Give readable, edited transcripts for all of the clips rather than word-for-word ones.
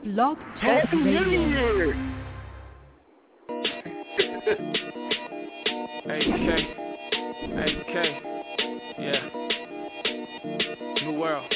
Blog Talk Happy New Radio. Year! AK, yeah. New World,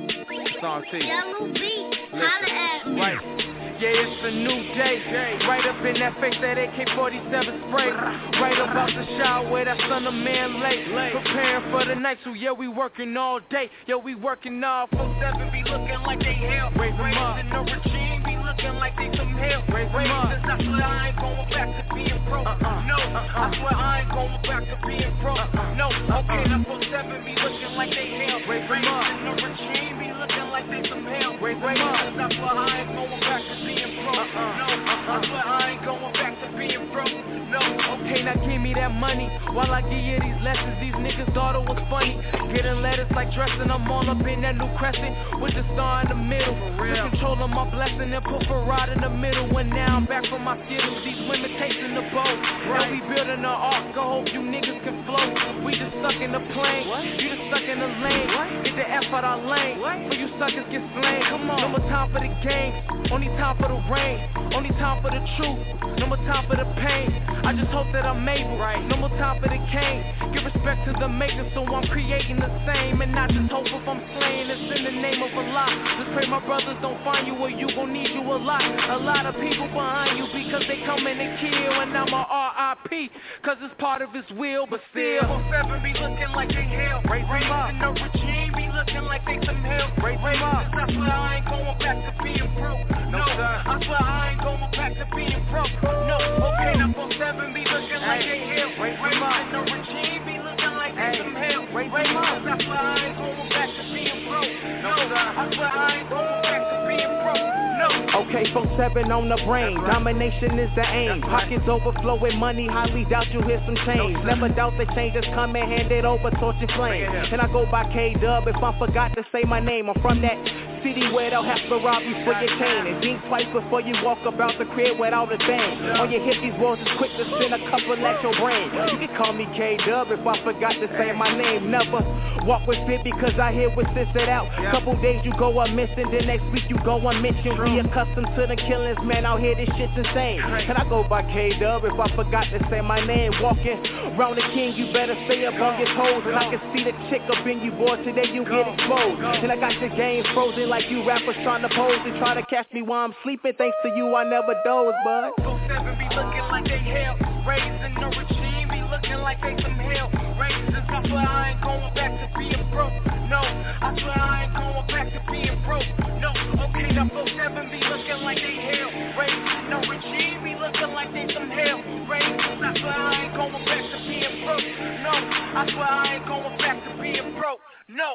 Song T. Yellow beat, holla at me. Right. Yeah, it's a new day. Right up in that face, that AK-47 spray. Right about to shower, that son of man late. Preparing for the night, so yeah, we working all day. Yeah, we working all 4-7, be looking like they hell. Raise them up. In the regime, be looking like they some hell. Raise them up. I swear I ain't going back to being broke. No, I swear I ain't going back to being broke. No, okay, that 4-7 be looking like they hell. Raise them up. In the regime, be looking like they some hell. Raise them up. I swear I ain't going back to being broke. No, I swear I ain't going back to being broke. No, okay, now give me that money while I give you these lessons. These niggas thought it was funny. Getting letters like dressing, I'm all up in that new crescent with the star in the middle. Just controlling my blessing and put Farad in the middle. And now I'm back from my skittles. These women tasting the boat. Now we building an ark. I hope you niggas can float. We just stuck in the plane. You just stuck in the lane. Get the F out our lane. So you suckers get slain. Come on. No more time for the game. Only time for the rain. Only time for the truth. No more time for the pain. I just hope that I'm able. No more time for the cane. Give respect to the maker, so I'm creating the same. And not just hope if I'm slaying. It's in the name of Allah. Just pray my brothers don't find you, or you gon' need you a lot. A lot of people behind you because they coming to kill. And I'm a R.I.P. cause it's part of his will, but still 4-7 be looking like they hell. Raise them up. And the regime be looking like they some hell. Raise them up. I swear I ain't going back to being broke. No, I swear I ain't going back to being broke. No, okay, now 4-7 be looking like they hell. Raise them up. And the regime be looking like they some hell. Raise them up. I swear I ain't going back to being broke. No, I swear I ain't going back to being broke. No. Okay, 4-7 on the brain. Domination is the aim. Pockets overflow with money. Highly doubt you hear some change. Never doubt the change is coming. Hand it over, torch and flame. And I go by K-Dub if I forgot to say my name. I'm from that city where they'll have to rob you for your chain. And think twice before you walk about the crib without a thing. On your hip, these walls is quick to spin a couple at your brain. You can call me K-Dub if I forgot to say my name. Never walk with fit because I hear what's this it out. Couple days you go missing, then next week you go unmentioned. We accustomed to the killings, man, out here this shit's insane. And I go by K-Dub if I forgot to say my name. Walking around the king, you better stay up on your toes. And I can see the chick up in you, boy, today you get exposed. And I got your game frozen like you rappers trying to pose and try to catch me while I'm sleeping. Thanks to you, I never doze, bud. 4-7 be looking like they hell. Raising the regime be looking like they some hell. Raisins, I swear I ain't going back to being broke. No, I swear I ain't going back to being broke. No, okay, now 4-7 be looking like they hell. Raising the regime be looking like they some hell. Raisins, I swear I ain't going back to being broke. No, I swear I ain't going back to being broke. No.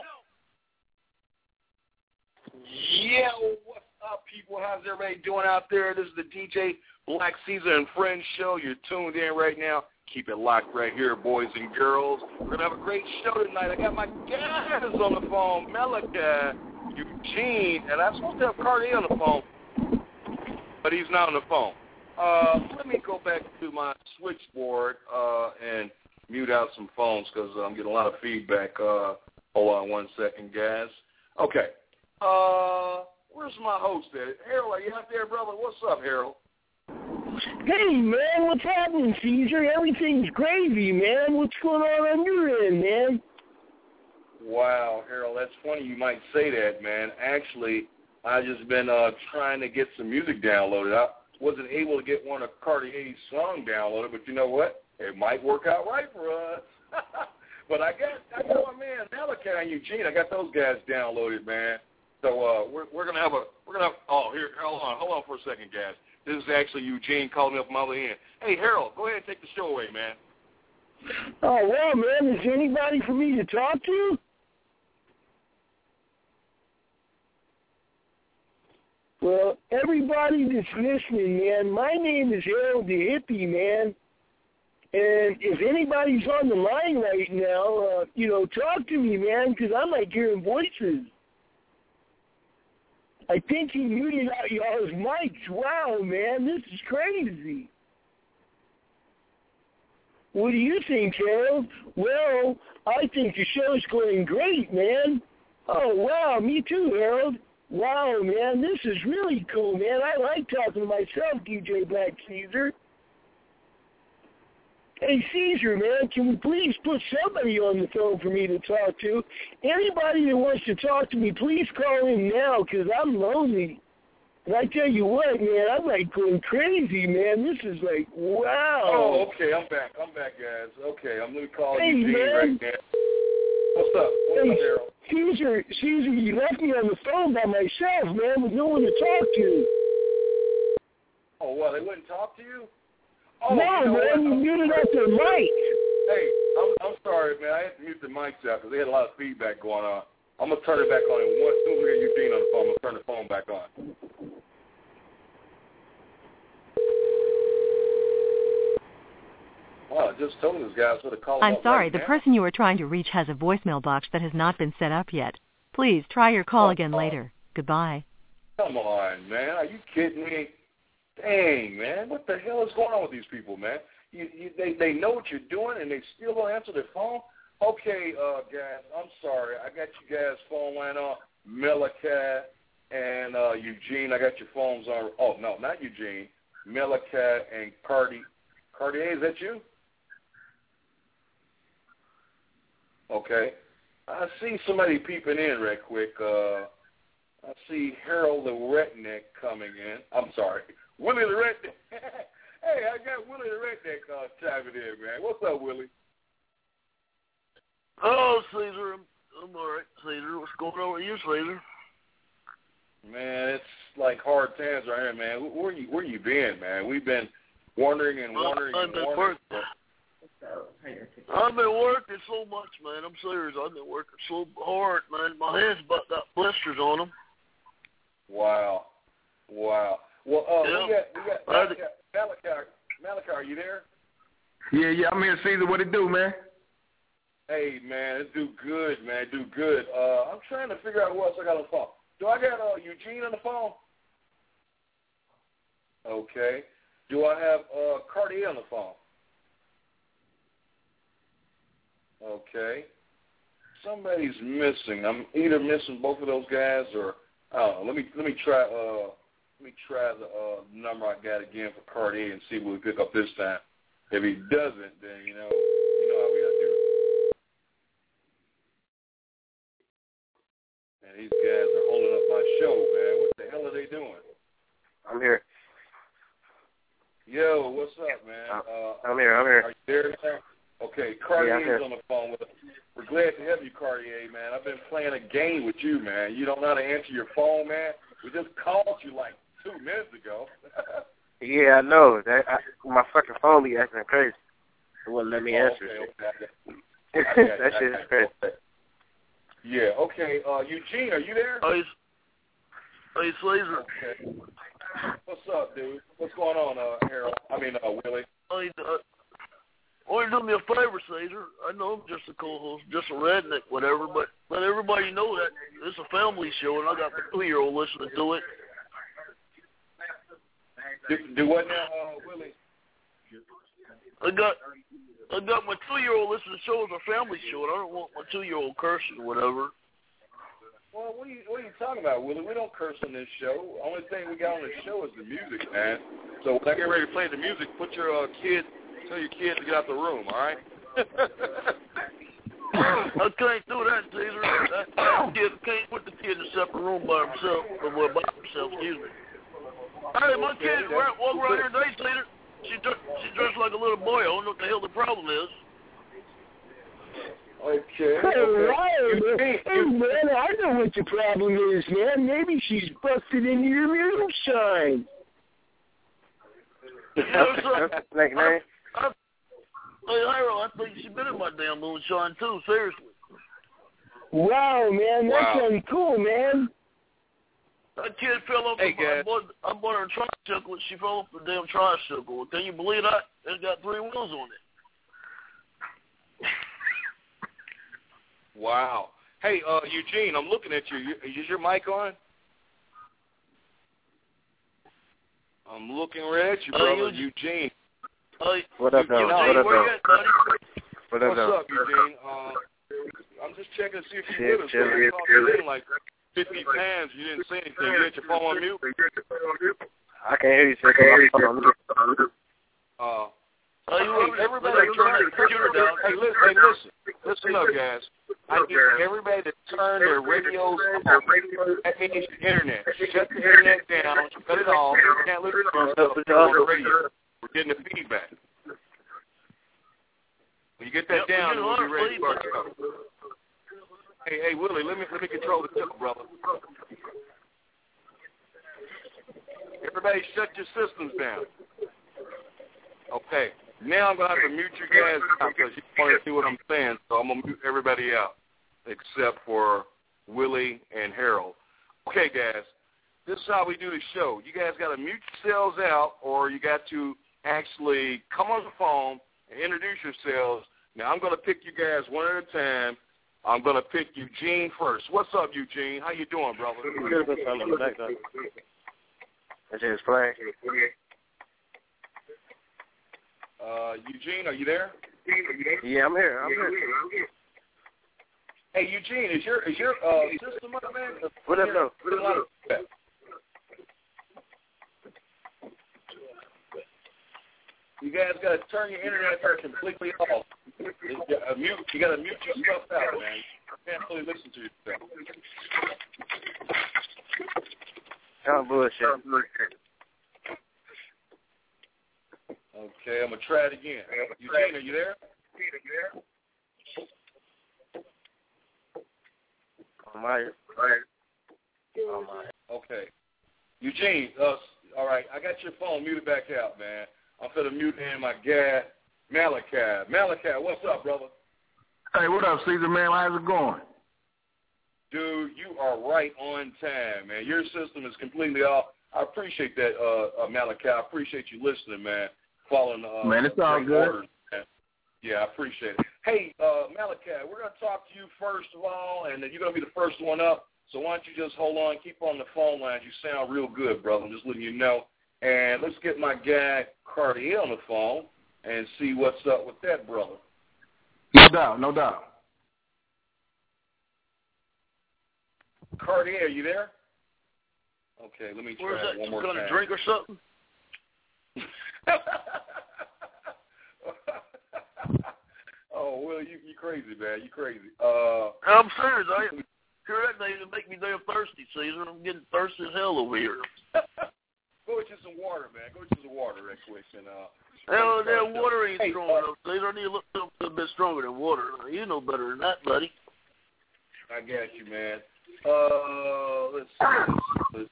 Yeah, what's up, people? How's everybody doing out there? This is the DJ Black Caesar and Friends show. You're tuned in right now. Keep it locked right here, boys and girls. We're going to have a great show tonight. I got my guys on the phone, Melika, Eugene, and I'm supposed to have Cartier on the phone, but he's not on the phone. Let me go back to my switchboard and mute out some phones because I'm getting a lot of feedback. Hold on one second, guys. Okay. Where's my host at? Harold, are you out there, brother? What's up, Harold? Hey, man, what's happening, Caesar? Everything's gravy, man. What's going on your end, man? Wow, Harold, that's funny you might say that, man. Actually, I just been trying to get some music downloaded. I wasn't able to get one of Cartier's songs downloaded, but you know what? It might work out right for us. But I got my man Malachi and Eugene. I got those guys downloaded, man. So we're gonna have oh, here, hold on for a second, guys. This is actually Eugene calling me up from the other end. Hey, Harold, go ahead and take the show away, man. Oh, well, man, is there anybody for me to talk to? Well, everybody that's listening, man, my name is Harold the Hippie, man. And if anybody's on the line right now, talk to me, man, because I like hearing voices. I think he muted out y'all's mics. Wow, man, this is crazy. What do you think, Harold? Well, I think the show's going great, man. Oh, wow, me too, Harold. Wow, man, this is really cool, man. I like talking to myself, DJ Black Caesar. Hey, Caesar, man, can we please put somebody on the phone for me to talk to? Anybody that wants to talk to me, please call in now, because I'm lonely. And I tell you what, man, I'm like going crazy, man. This is like, wow. Oh, okay, I'm back, guys. Okay, I'm going to call hey, Eugene man. right now. What's up? What's up, Harold? Caesar, you left me on the phone by myself, man, with no one to talk to. Oh, well, they wouldn't talk to you? Oh, no, man, you muted up their mic. Hey, I'm sorry, man. I had to mute the mics out because they had a lot of feedback going on. I'm going to turn it back on. And once soon as we get Eugene on the phone, I'm going to turn the phone back on. Well, I just told this guy I was going to call him I'm up sorry, right the now. person you are trying to reach has a voicemail box that has not been set up yet. Please try your call again later. Goodbye. Come on, man. Are you kidding me? Dang, man. What the hell is going on with these people, man? They know what you're doing, and they still don't answer their phone? Okay, guys, I'm sorry. I got you guys' phone line on. Melicat and Eugene, I got your phones on. Oh, no, not Eugene. Melicat and Cartier, is that you? Okay. I see somebody peeping in right quick. I see Harold the Redneck coming in. I'm sorry. Willie the Redneck. Hey, I got Willie the Redneck chiming in, man. What's up, Willie? Oh, Caesar, I'm all right, Caesar. What's going on with you, Caesar? Man, it's like hard times right here, man. Where you been, man? We've been wondering and wondering I've been working. I've been working so much, man. I'm serious. I've been working so hard, man. My hands about got blisters on them. Wow. Well, we got Malachi, are you there? Yeah, I'm here, Caesar. What it do, man? Hey, man, it do good, man. Do good. I'm trying to figure out who else I got on the phone. Do I got Eugene on the phone? Okay. Do I have Cartier on the phone? Okay. Somebody's missing. I'm either missing both of those guys or I don't know. Let me try the number I got again for Cartier and see what we pick up this time. If he doesn't, then you know how we gotta do it. And these guys are holding up my show, man. What the hell are they doing? I'm here. Yo, what's up, man? I'm here. Are you there, man? Okay, Cartier's on the phone with us. We're glad to have you, Cartier, man. I've been playing a game with you, man. You don't know how to answer your phone, man. We just called you like 2 minutes ago. Yeah, I know. My fucking phone be acting crazy. It wouldn't let me answer it. Okay. That shit is crazy. Yeah, okay. Eugene, are you there? Hey, Caesar. Okay. What's up, dude? What's going on, Willie? Hey, will you do me a favor, Caesar? I know I'm just a co-host, just a redneck, whatever, but let everybody know that it's a family show, and I got my 2-year-old listening to it. Do what now, Willie? I got my 2-year-old listening to the show as a family show, and I don't want my 2-year-old cursing or whatever. Well, what are you talking about, Willie? We don't curse on this show. The only thing we got on this show is the music, man. So when I get ready to play the music, tell your kid to get out the room, all right? I can't do that, Caesar. That kid can't put the kid in a separate room by himself, excuse me. Hey, my kid walk around here today, Caesar. She dressed like a little boy. I don't know what the hell the problem is. Okay. Hey, man, I know what the problem is, man. Maybe she's busted into your moonshine. Like, man. Hey, Harold, I think she's been in my damn moonshine, too, seriously. Wow, man, that's uncool, man. That kid fell off I bought her a tricycle, and she fell off the damn tricycle. Can you believe that? It's got 3 wheels on it. Wow. Hey, Eugene, I'm looking at you. Is your mic on? I'm looking right at you, brother, Eugene. What up, though? What's up, Eugene? I'm just checking to see if you're with us. 50 times. You didn't say anything. You had your phone on mute? I can't hear you, sir. Everybody turn their computer down. Hey, listen up, guys. I need everybody to turn their radios off. That means the internet. Shut the internet down. Cut it off. You can't listen to yourself on the radio. We're getting the feedback. When you get that down, we'll be ready to start the show. Hey, Willie, let me control the show, brother. Everybody shut your systems down. Okay. Now I'm going to have to mute you guys out because you want to see what I'm saying, so I'm going to mute everybody out except for Willie and Harold. Okay, guys, this is how we do the show. You guys got to mute yourselves out, or you got to actually come on the phone and introduce yourselves. Now, I'm going to pick you guys one at a time. I'm going to pick Eugene first. What's up, Eugene? How you doing, brother? Good. I just playing. Eugene, are you there? Yeah, I'm here. Hey, Eugene, is your system up, man? What up, though? You guys got to turn your internet completely off. You got to mute yourself out, man. You can't really listen to yourself. Don't bullshit. Okay, I'm going to try it again. Eugene, are you there? I'm right. Okay. Eugene, all right, I got your phone muted back out, man. I'm going to mute in my guy, Malachi. Malachi, what's up, brother? Hey, what up, Caesar, man? How's it going? Dude, you are right on time, man. Your system is completely off. I appreciate that, Malachi. I appreciate you listening, man. Following man, it's all good. Orders, man. Yeah, I appreciate it. Hey, Malachi, we're going to talk to you first of all, and you're going to be the first one up. So why don't you just hold on, keep on the phone lines. You sound real good, brother. I'm just letting you know. And let's get my guy Cartier on the phone and see what's up with that, brother. No doubt. Cartier, are you there? Okay, let me try Where's it one more time. Going to drink or something? Oh, Will, you crazy, man. You crazy. I'm serious. I hear that name to make me damn thirsty, Caesar. I'm getting thirsty as hell over here. Go get you some water, man. Go get you some water right quick. And, hell, that water ain't strong enough, Caesar. I need to look a bit stronger than water. You know better than that, buddy. I got you, man. Let's see.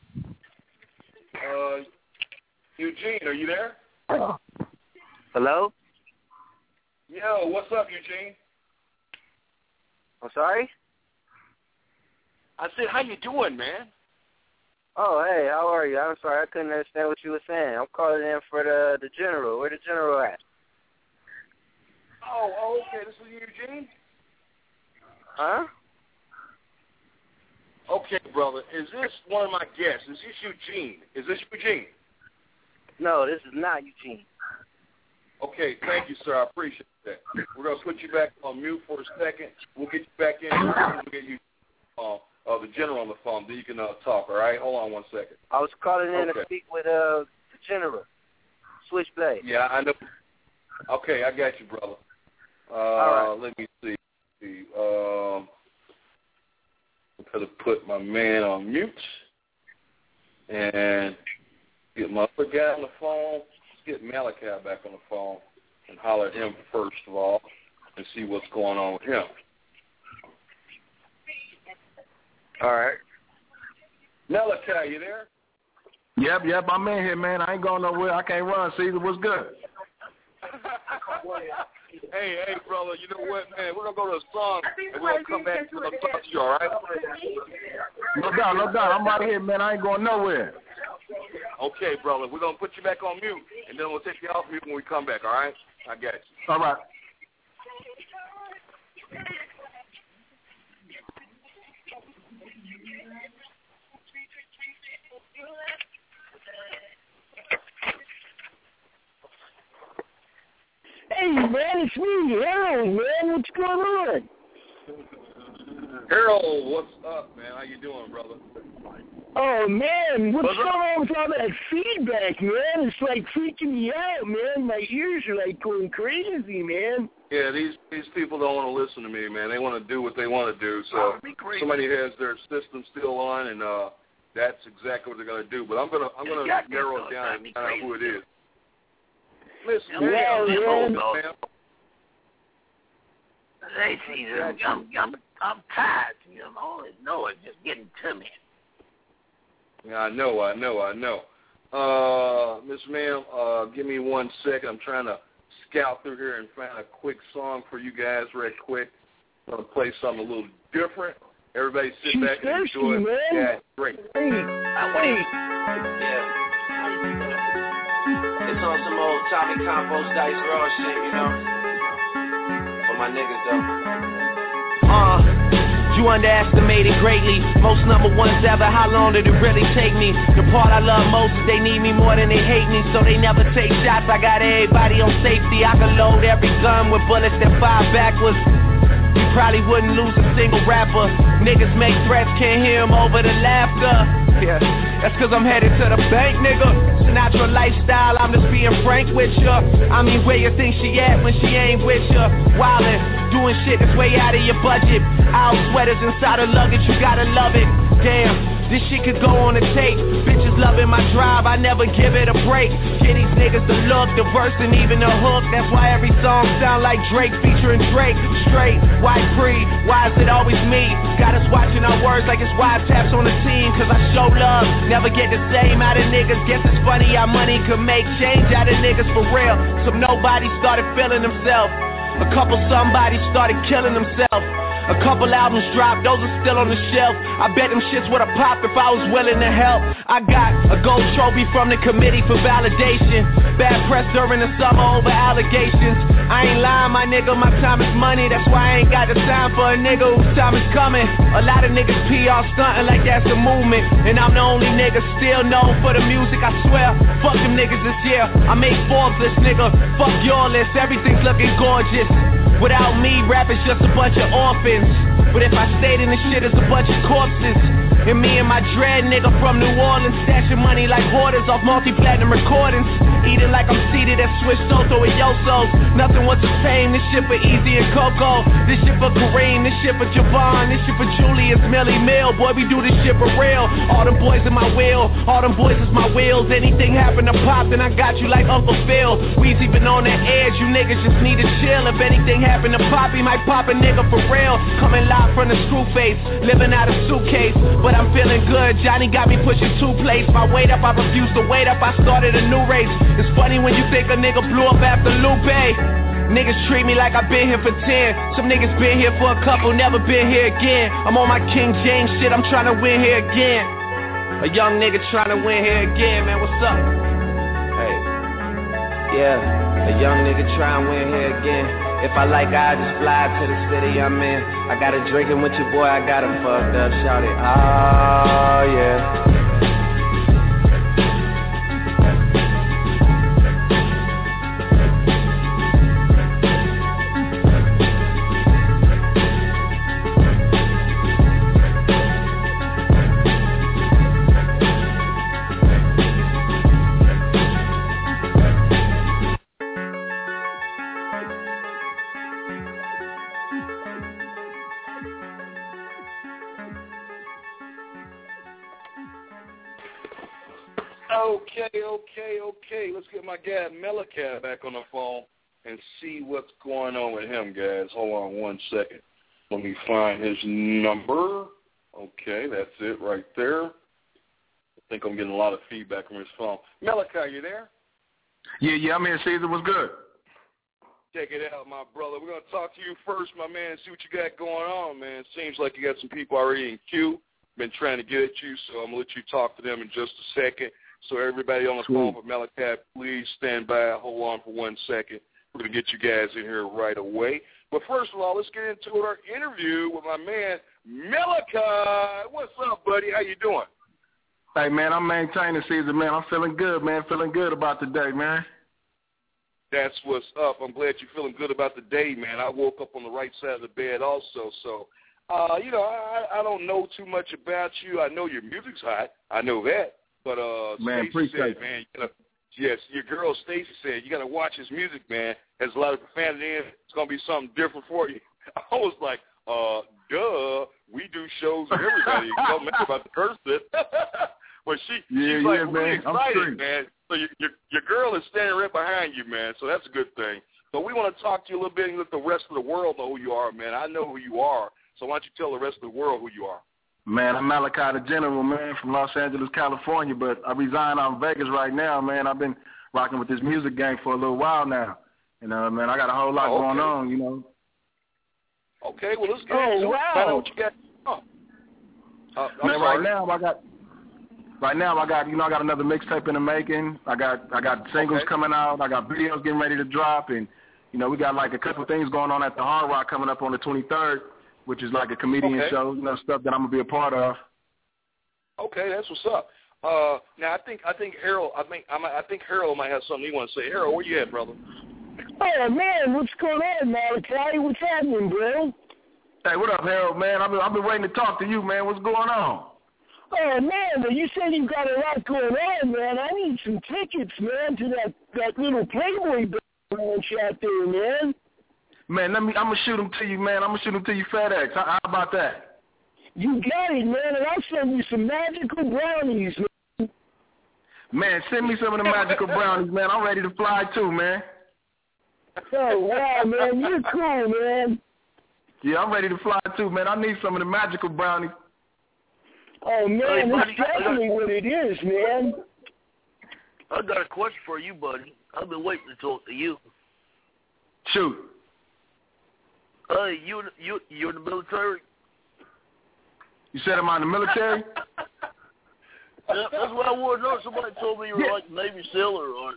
Eugene, are you there? Hello? Yo, what's up, Eugene? I'm sorry? I said, how you doing, man? Oh, hey, how are you? I'm sorry, I couldn't understand what you were saying. I'm calling in for the general. Where the general at? Oh, okay. This is Eugene? Huh? Okay, brother. Is this one of my guests? Is this Eugene? Is this Eugene? No, this is not Eugene. Okay, thank you, sir. I appreciate that. We're going to put you back on mute for a second. We'll get you back in. We'll get you the general on the phone. Then you can talk, all right? Hold on one second. I was calling in to speak with the general. Switchblade. Yeah, I know. Okay, I got you, brother. All right. Let me see. I'm going to put my man on mute and get my other guy on the phone. Let's get Malachi back on the phone and holler at him first of all and see what's going on with him. All right. Malachi, you there? Yep, I'm in here, man. I ain't going nowhere. I can't run, Caesar. What's good? Hey, brother, you know what, man? We're going to go to a song, and we're going to come back and talk to you, all right? No doubt. I'm right here, man. I ain't going nowhere. Okay, brother. We're going to put you back on mute, and then we'll take you off mute when we come back, all right? I got you. All right. Hey, man, it's me, Harold, man. What's going on? Harold, what's up, man? How you doing, brother? Oh, man, what's going on with all that feedback, man? It's like freaking me out, man. My ears are like going crazy, man. Yeah, these people don't want to listen to me, man. They want to do what they want to do. So somebody has their system still on, and that's exactly what they're going to do. But I'm gonna narrow it down and find out who it is. Listen, man. Hey, Caesar, I'm tired. You know, it's just getting to me. Yeah, I know. Miss Ma'am, give me 1 second. I'm trying to scout through here and find a quick song for you guys right quick. I'm going to play something a little different. Everybody sit back and enjoy it. Yeah, great. Hey. Yeah. It's on some old Tommy Compost Dice Raw shit, you know? For my niggas, though. You underestimated greatly. Most number ones ever, how long did it really take me? The part I love most is they need me more than they hate me, so they never take shots. I got everybody on safety. I can load every gun with bullets that fire backwards. You probably wouldn't lose a single rapper. Niggas make threats, can't hear them over the laughter. Yeah, that's cause I'm headed to the bank, nigga. Sinatra lifestyle, I'm just being frank with ya. I mean, where you think she at when she ain't with ya? Wildin', doing shit that's way out of your budget. Owl sweaters inside her luggage, you gotta love it. Damn, this shit could go on a tape. Bitches loving my drive, I never give it a break. Get these niggas the look, the verse and even the hook. That's why every song sound like Drake featuring Drake. Straight, white free, why is it always me? Got us watching our words like it's wiretaps on the team. Cause I show love, never get the same out of niggas. Guess it's funny how money could make change out of niggas for real. Some nobody started feeling themselves. A couple somebody started killing themselves. A couple albums dropped, those are still on the shelf. I bet them shits would've popped if I was willing to help. I got a gold trophy from the committee for validation. Bad press during the summer over allegations. I ain't lying, my nigga, my time is money. That's why I ain't got the time for a nigga whose time is coming. A lot of niggas PR stunting like that's a movement. And I'm the only nigga still known for the music, I swear. Fuck them niggas this year, I made Forbes list, nigga. Fuck your list, everything's looking gorgeous. Without me, rap is just a bunch of orphans. But if I stayed in this shit, it's a bunch of corpses. And me and my dread nigga from New Orleans, stashing money like hoarders off multi-platinum recordings. Eating like I'm seated at Swiss Soto and Yosos. Nothing was the same, this shit for Easy and Coco. This shit for Kareem, this shit for Javon. This shit for Julius, Millie Mill. Boy, we do this shit for real. All them boys in my wheel, all them boys is my wheels. Anything happen to pop, then I got you like Uncle Phil. Weezy been on the edge, you niggas just need to chill. If anything happen to pop, he might pop a nigga for real. Coming live from the screw face, living out a suitcase. But I'm feeling good, Johnny got me pushing 2 plates. My weight up, I refuse to wait up, I started a new race. It's funny when you think a nigga blew up after Lupe. Niggas treat me like I've been here for 10. Some niggas been here for a couple, never been here again. I'm on my King James shit, I'm trying to win here again. A young nigga trying to win here again, man, what's up? Hey, yeah, a young nigga trying to win here again. If I like, I just fly to the city I'm in. I got a drinking with your boy, I got him fucked up, shout it, oh yeah. Okay. Let's get my guy Mellecat back on the phone and see what's going on with him, guys. Hold on 1 second. Let me find his number. Okay, that's it right there. I think I'm getting a lot of feedback from his phone. Mellecat, you there? Yeah, I'm here, Caesar. What's good? Check it out, my brother. We're going to talk to you first, my man, and see what you got going on, man. Seems like you got some people already in queue. Been trying to get at you, so I'm going to let you talk to them in just a second. So everybody on the phone for Mellecat, please stand by. Hold on for 1 second. We're going to get you guys in here right away. But first of all, let's get into our interview with my man, Mellecat. What's up, buddy? How you doing? Hey, man, I'm maintaining, Caesar, man. I'm feeling good, man. Feeling good about the day, man. That's what's up. I'm glad you're feeling good about the day, man. I woke up on the right side of the bed also, so I don't know too much about you. I know your music's hot. I know that. But man, Stacey said, man, yes, your girl Stacey said you got to watch his music, man. Has a lot of profanity in it. It's gonna be something different for you. I was like, duh. We do shows with everybody. Don't matter about the curse it. But she's like really excited, man. So your girl is standing right behind you, man. So that's a good thing. So we want to talk to you a little bit and let the rest of the world know who you are, man. I know who you are. So why don't you tell the rest of the world who you are? Man, I'm Malachi the General, man, from Los Angeles, California. But I reside out in Vegas right now, man. I've been rocking with this music game for a little while now. Man, I got a whole lot going on, Okay, well, let's get into it. Find out what you got. Right now I got I got another mixtape in the making. I got singles coming out. I got videos getting ready to drop, and we got like a couple things going on at the Hard Rock coming up on the 23rd, which is like a comedian show, stuff that I'm gonna be a part of. Okay, that's what's up. Now I think Harold. I think Harold might have something he wants to say. Harold, where you at, brother? Oh man, what's going on, Malachi? What's happening, bro? Hey, what up, Harold, man? I've been waiting to talk to you, man. What's going on? Oh man, you said you got a lot going on, man. I need some tickets, man, to that little Playboy branch out there, man. Man, I'm gonna shoot them to you, man. I'm gonna shoot them to you FedEx. How about that? You got it, man, and I'll send you some magical brownies, man. Man, send me some of the magical brownies, man. I'm ready to fly too, man. Oh wow, man, you're cool, man. Yeah, I'm ready to fly too, man. I need some of the magical brownies. Oh man, that's definitely what it is, man. I got a question for you, buddy. I've been waiting to talk to you. Shoot. Hey, you in the military? You said am I in the military? Yeah, that's what I want to know. Somebody told me you were like Navy SEAL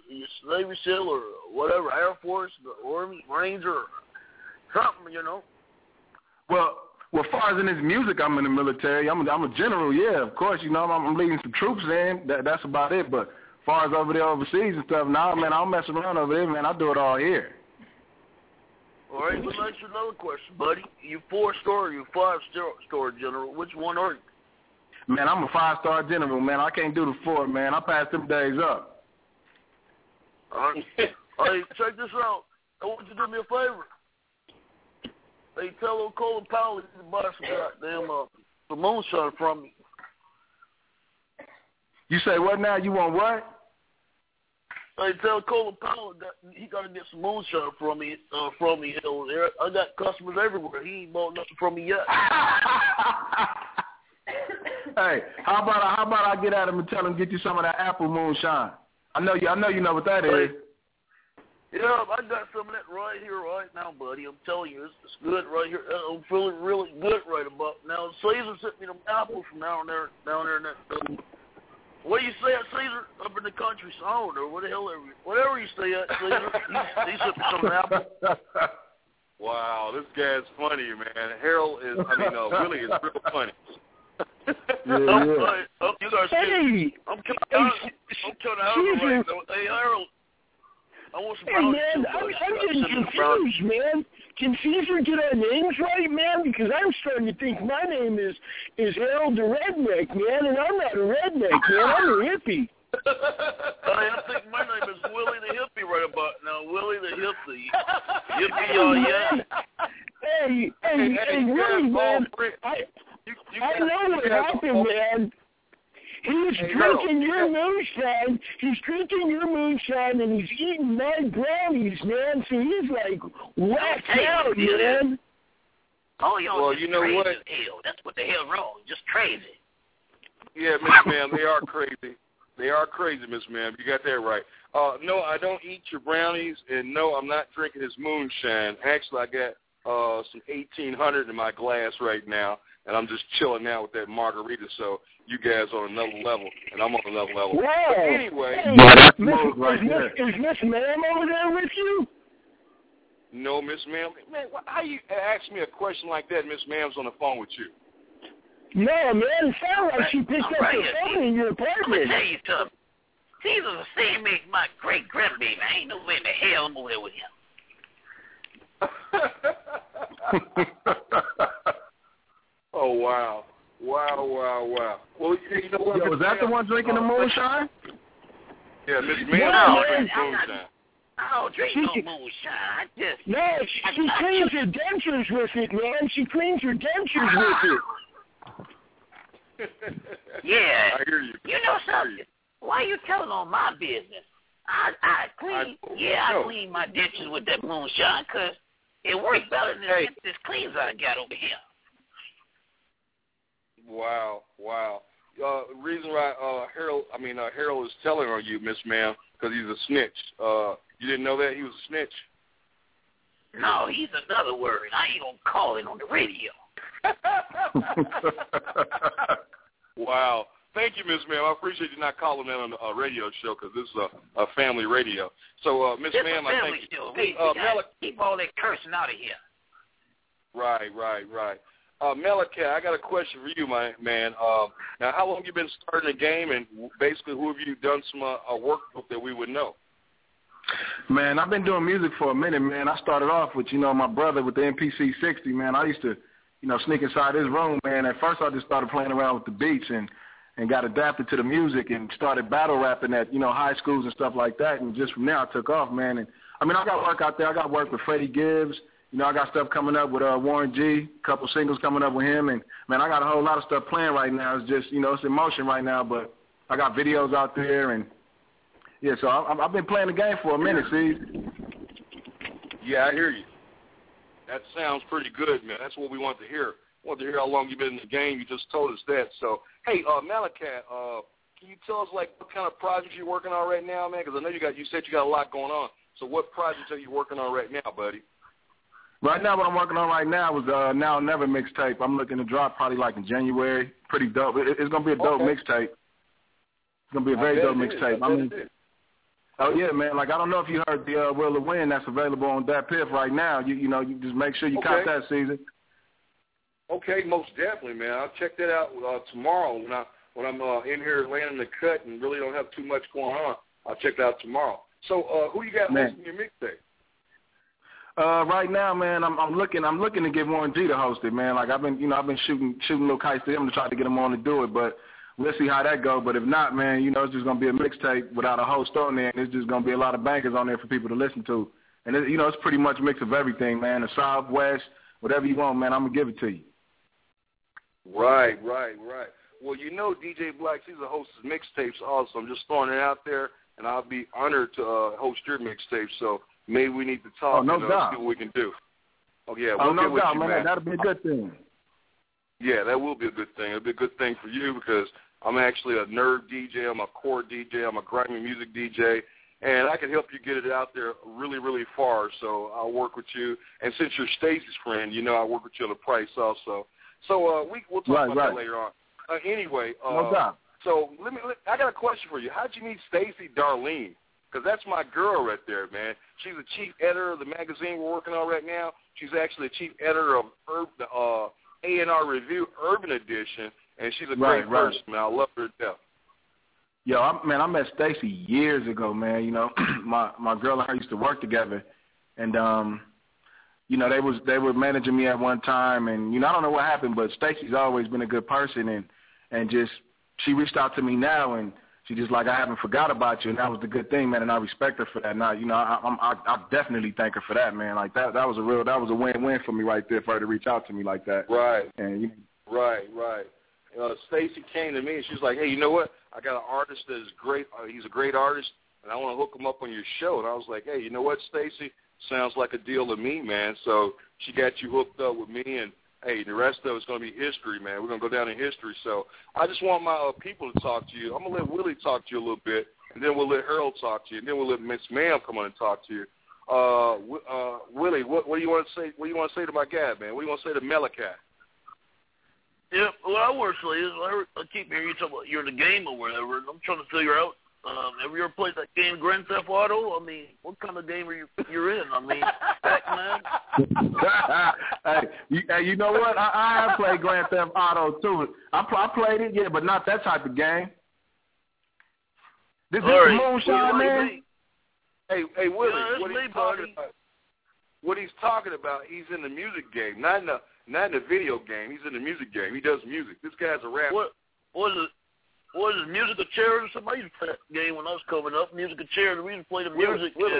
or whatever, Air Force, Army, Ranger, or something, Well, as far as in this music, I'm in the military. I'm a general, yeah, of course. I'm leading some troops in. That's about it. But as far as over there overseas and stuff, man, I don't mess around over there, man. I do it all here. All right, let me ask you another question, buddy. You 4-star or you 5-star general? Which one are you? Man, I'm a 5-star general, man. I can't do the 4, man. I passed them days up. All right. Hey, check this out. I want you to do me a favor. Hey, tell old Colin Powell to buy some goddamn some moonshine from me. You say what now? You want what? Hey, tell Colin Powell that he got to get some moonshine from me. I got customers everywhere. He ain't bought nothing from me yet. Hey, how about I get at him and tell him get you some of that apple moonshine? I know you know what that is. Yeah, I got some of that right here, right now, buddy. I'm telling you, it's good right here. I'm feeling really good right about now. Caesar sent me them apples from down there in that. What do you say at Caesar up in the country zone or whatever you say at Caesar? He sent me some apples. Wow, this guy's funny, man. Harold is, Willie is real funny. Yeah. You guys, I'm coming out right now. Hey, Harold. Hey, man, I'm getting confused, man. Can Caesar get our names right, man? Because I'm starting to think my name is Harold the Redneck, man, and I'm not a redneck, man. I'm a hippie. I think my name is Willie the Hippie right about now. Willie the Hippie. Hippie, yeah. Hey, Willie, man. I know what happened, man. He's drinking your moonshine. He's drinking your moonshine, and he's eating my brownies, man. So he's like whacked out, man. Oh, well, you know what? Hell. That's what the hell wrong. Just crazy. Yeah, Miss Ma'am, they are crazy. They are crazy, Miss Ma'am. You got that right. No, I don't eat your brownies, and no, I'm not drinking his moonshine. Actually, I got some 1800 in my glass right now, and I'm just chilling out with that margarita. So you guys on another level, and I'm on another level. Wow. But anyway, is Miss Ma'am over there with you? No, Miss Ma'am. Man, how you ask me a question like that? Miss Ma'am's on the phone with you. No, man. It sounds like she picked up the phone in your apartment. I'm gonna tell you something. Caesar's the same age my great grandbaby. I ain't no way in the hell I'm over there with him. Oh, wow. Wow. Well, you know what? Yo, was that the one drinking the moonshine? Yeah, Miss Ma'am drinking moonshine. I don't drink no moonshine. No, she cleans her dentures with it, man. She cleans her dentures with it. Yeah. I hear you. You know something? Why you telling on my business? I clean my dentures with that moonshine because it works better than this cleanser I got over here. Wow. Reason why Harold is telling on you, Miss Ma'am, because he's a snitch. You didn't know that he was a snitch? No, he's another word. I ain't gonna call it on the radio. Wow. Thank you, Miss Ma'am. I appreciate you not calling that on a radio show because this is a family radio. So, Miss Ma'am, I thank you. Hey, keep all that cursing out of here. Right. Malachi, I got a question for you, my man. Now, how long have you been starting the game, and basically who have you done some work with that we would know? Man, I've been doing music for a minute, man. I started off with, my brother with the MPC 60, man. I used to, sneak inside his room, man. At first I just started playing around with the beats and got adapted to the music and started battle rapping at, high schools and stuff like that. And just from there I took off, man. And, I got work out there. I got work with Freddie Gibbs. I got stuff coming up with Warren G, a couple singles coming up with him. And, man, I got a whole lot of stuff playing right now. It's just, it's in motion right now. But I got videos out there. And, yeah, so I've been playing the game for a minute, see? Yeah, I hear you. That sounds pretty good, man. That's what we want to hear. We want to hear how long you've been in the game. You just told us that. So, hey, Malachi, can you tell us, what kind of projects you're working on right now, man? Because I know you said you got a lot going on. So what projects are you working on right now, buddy? Right now, what I'm working on right now is Now or Never mixtape. I'm looking to drop probably in January. Pretty dope. It's going to be a dope mixtape. It's going to be a very dope mixtape. Oh, yeah, man. I don't know if you heard the Will of Win that's available on Dat Piff right now. You just make sure you cop that, Caesar. Okay, most definitely, man. I'll check that out tomorrow when I'm in here laying in the cut and really don't have too much going on. I'll check that out tomorrow. So, who you got hosting your mixtape? Right now, man, I'm looking to get Warren G to host it, man. I've been shooting little kites to him to try to get him on to do it, but we'll see how that goes. But if not, man, it's just gonna be a mixtape without a host on there, and it's just gonna be a lot of bangers on there for people to listen to. And it's pretty much a mix of everything, man. The South, West, whatever you want, man, I'm gonna give it to you. Right. Well, DJ Black, he's a host of mixtapes also. I'm just throwing it out there, and I'll be honored to host your mixtape. So maybe we need to talk. No doubt. See what we can do. Oh yeah, we'll no get with doubt, you, man. That'll be a good thing. Yeah, that will be a good thing. It'll be a good thing for you because I'm actually a nerd DJ. I'm a core DJ. I'm a grimy music DJ. And I can help you get it out there really, really far. So I'll work with you. And since you're Stacy's friend, I'll work with you on the price also. So we'll talk about that later on. Anyway, no doubt. So I got a question for you. How'd you meet Stacy Darlene? Because that's my girl right there, man. She's the chief editor of the magazine we're working on right now. She's actually the chief editor of the A&R Review Urban Edition, and she's a great person, man. I love her to death. Yo, I met Stacy years ago, man. My girl and her used to work together, and they were managing me at one time, and I don't know what happened, but Stacy's always been a good person, and just she reached out to me now, and she just I haven't forgot about you, and that was the good thing, man, and I respect her for that. Now, I definitely thank her for that, man. That was a win-win for me right there for her to reach out to me like that. Right. And right. Stacy came to me and she's like, hey, you know what? I got an artist that is great. He's a great artist, and I want to hook him up on your show. And I was like, hey, you know what, Stacy? Sounds like a deal to me, man. So she got you hooked up with me, and hey, the rest of it's going to be history, man. We're going to go down in history. So I just want my people to talk to you. I'm going to let Willie talk to you a little bit, and then we'll let Harold talk to you, and then we'll let Miss Ma'am come on and talk to you. Willie, what do you want to say? What do you want to say to my guy, man? What do you want to say to Malachi? Yeah, what I want to say is I keep hearing you talk about you're in the game or whatever, and I'm trying to figure out, have you ever played that game Grand Theft Auto? I mean, what kind of game you're in? I mean, Pac-Man? Hey, you know what? I have played Grand Theft Auto too. I played it, yeah, but not that type of game. This is moonshine, man. Hey, Willie, what he's talking about, he's in the music game, not in the Not in the video game. He's in the music game. He does music. This guy's a rapper. What is it, musical chairs or something? I used to play that game when I was coming up. Musical chairs. We used to play the music. Willie.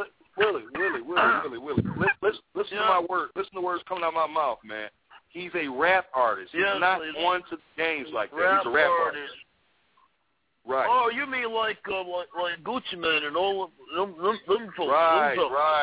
Listen to my words. Listen to words coming out of my mouth, man. He's a rap artist. He's not on to games like that. He's a rap artist. Right. Oh, you mean like Gucci Mane and all them folks? Right.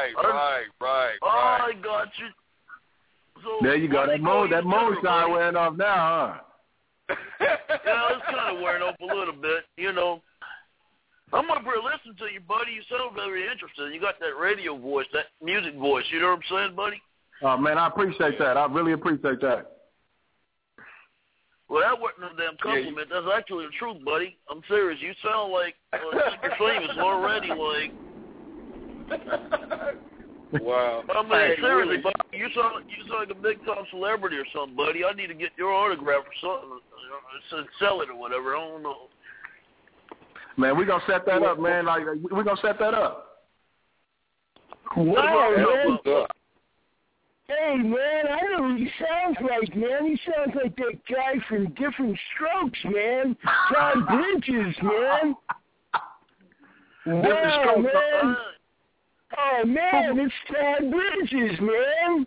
I got you. So there you go. That moonshine wearing off now, huh? Yeah, it's kind of wearing off a little bit, you know. I'm up here listening to you, buddy. You sound very interesting. You got that radio voice, that music voice. You know what I'm saying, buddy? Oh, man, I appreciate that. I really appreciate that. Well, that wasn't a damn compliment. That's actually the truth, buddy. I'm serious. You sound like super famous already, like. Wow. I mean, seriously, buddy, you sound like a big-time celebrity or something, buddy. I need to get your autograph or something. Sell it or whatever. I don't know. Man, we're going to set that up, man. Like, we're going to set that up. Wow, man. Hey, man, I know what he sounds like, man. He sounds like that guy from Different Strokes, man. Todd Bridges, man. Wow, man. Oh, man, it's Todd Bridges, man.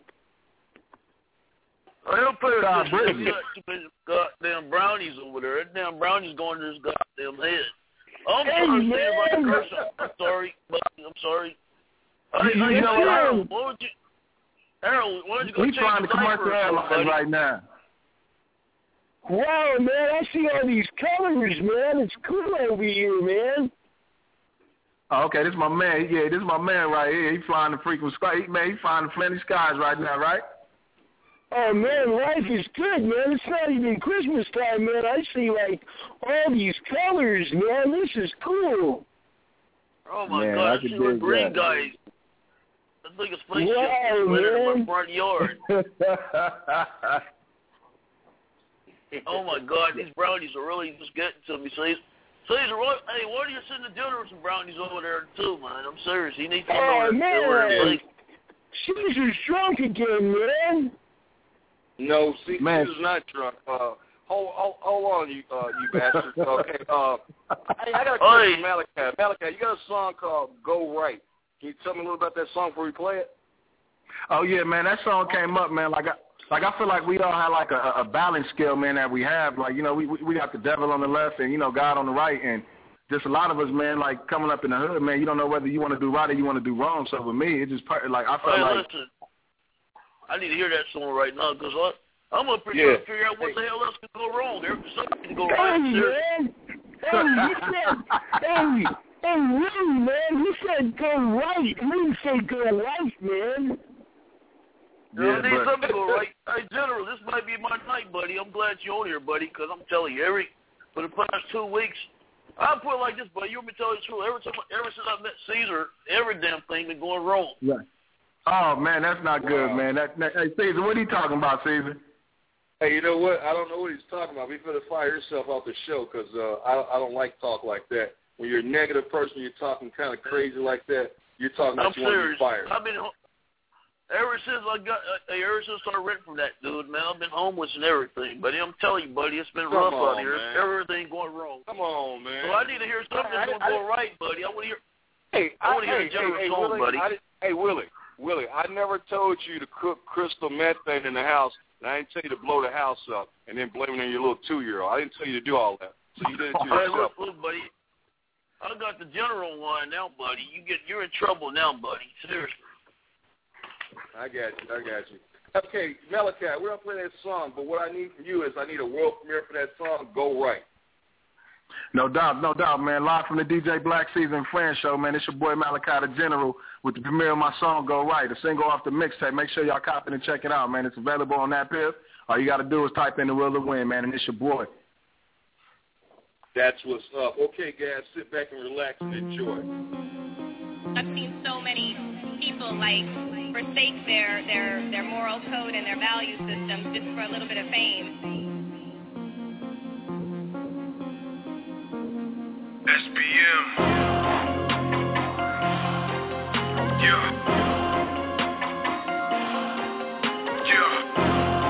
I don't pay attention. You got too many goddamn brownies over there. That damn brownies going to his goddamn head. I'm sorry, man. I'm sorry, buddy. I'm sorry. Harold, why don't you go He's trying to commercial airline right now. Wow, man, I see all these colors, man. It's cool over here, man. Oh, okay, this is my man. Yeah, this is my man right here. He's flying the frequent sky. Man, he's flying the plenty skies right now, right? Oh, man, life is good, man. It's not even Christmas time, man. I see, like, all these colors, man. This is cool. Oh, my God. I see the green guys. I think it's spaceship in my front yard. Oh, my God. These brownies are really just getting to me. Caesar, hey, why do you send the dinner with some brownies over there, too, man? I'm serious. He needs to know man. Caesar's drunk again, man. No, Caesar's not drunk. Hold on, you bastard. Okay. Hey, I got a question from Malachi. Malachi, you got a song called Go Right. Can you tell me a little about that song before we play it? Oh, yeah, man. That song came up, man. I feel like we all have, like, a balance scale, man, that we have. Like, you know, we got the devil on the left and, you know, God on the right. And just a lot of us, man, like, coming up in the hood, man, you don't know whether you want to do right or you want to do wrong. So, with me, it just, like, I felt like... Listen, I need to hear that song right now because I'm up here trying to figure out what the hell else could go wrong. There's something to go right. Hey, man. Hey, really, man. He said go right. He didn't say go left, man. I need something to go right. Hey, General, this might be my night, buddy. I'm glad you're on here, buddy, because I'm telling you, for the past 2 weeks, I'll put it like this, buddy. You want me to tell you the truth? Ever since I met Caesar, every damn thing been going wrong. Right. Oh, man, that's not good, man. Hey, Caesar, what are you talking about, Caesar? Hey, you know what? I don't know what he's talking about. He better fire yourself off the show because I don't like talk like that. When you're a negative person, you're talking kind of crazy like that, you're talking like you want to be fired. I've been ever since I started renting from that dude, man. I've been homeless and everything. But I'm telling you, buddy, it's been rough out here. Everything going wrong. Come on, man. So I need to hear something that's going to go right, buddy. I want to hear. I want to hear the general song, buddy. Willie, I never told you to cook crystal methane in the house, and I didn't tell you to blow the house up and then blame it on your little 2-year-old. I didn't tell you to do all that. So you did it to yourself. Look, buddy. I got the general line now, buddy. You're in trouble now, buddy. Seriously. I got you. Okay, Malachi, we're going to play that song, but what I need from you is I need a world premiere for that song, Go Right. No doubt, man. Live from the DJ Black Season Friends Show, man. It's your boy Malachi the General with the premiere of my song, Go Right, a single off the mixtape. Make sure y'all copy it and check it out, man. It's available on that piff. All you got to do is type in The Will to Win, man, and it's your boy. That's what's up. Okay, guys, sit back and relax and enjoy. I've seen so many people, like, forsake their moral code and their value systems just for a little bit of fame. SBM. Yeah.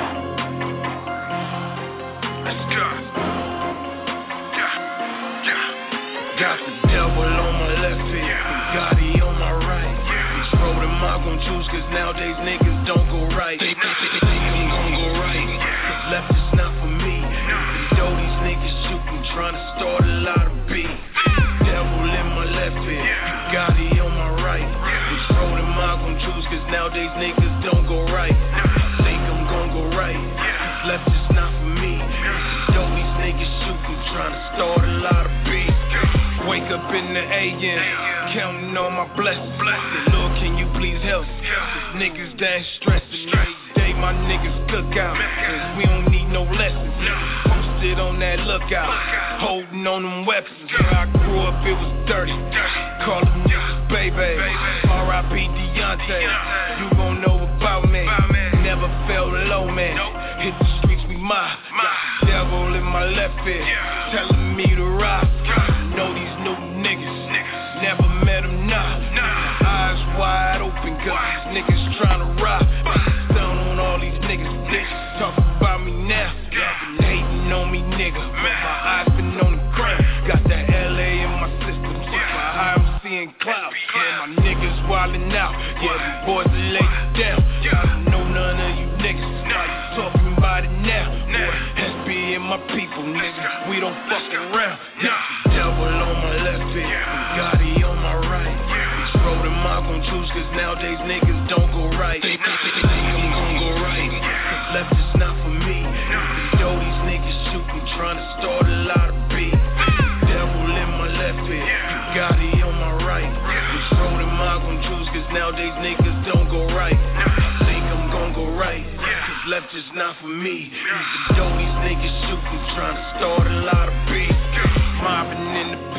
Got the devil on my left hip, Gotti on my right. Which road am I gon' choose? Cause nowadays niggas don't go right. They think I'm gon' go right, cause left is not for me. Even though these niggas shootin', tryna start a lot of beef. Devil in my left hip, Gotti on my right. Which road am I gon' choose? Cause nowadays niggas don't go right. I think I'm gon' go right, cause left is not for me. Even though these niggas shootin', tryna start a lot of beef. Wake up in the AM, counting on my blessings. Say, Lord, can you please help? Cause niggas done stressing. Every day my niggas cook out, cause we don't need no lessons. Posted on that lookout, holding on them weapons. Where I grew up, it was dirty. Call them niggas baby. R.I.P. Deontay, you gon' know about me. Never felt low, man. Hit the streets, we mob. Got the devil in my left ear, telling me to rock. Know these new niggas, never met them now. Eyes wide open, cause these niggas tryna rock. Down on all these niggas, bitch, talk about me now. Y'all been hating on me, nigga, but my eyes been on the ground. Got that LA in my system, so my eye I'm seeing clouds. Man, my niggas wildin' out, yeah, them boys are laid down. I don't know none of you niggas, why you talking about it now? Boy, SB and my people, nigga, we don't fuck around. Devil on my left hip, Gotti on my right. Which road am I gon' choose? Cause nowadays niggas don't go right. They think I'm gon' go right, cause left is not for me. Even though these niggas shootin', tryna start a lot of beef. Devil in my left hip, Gotti on my right. Which road am I gon' choose? Cause nowadays niggas don't go right. I think I'm gon' go right, cause left is not for me. Even though these niggas shootin', tryna start a lot of beef. Mobbing in the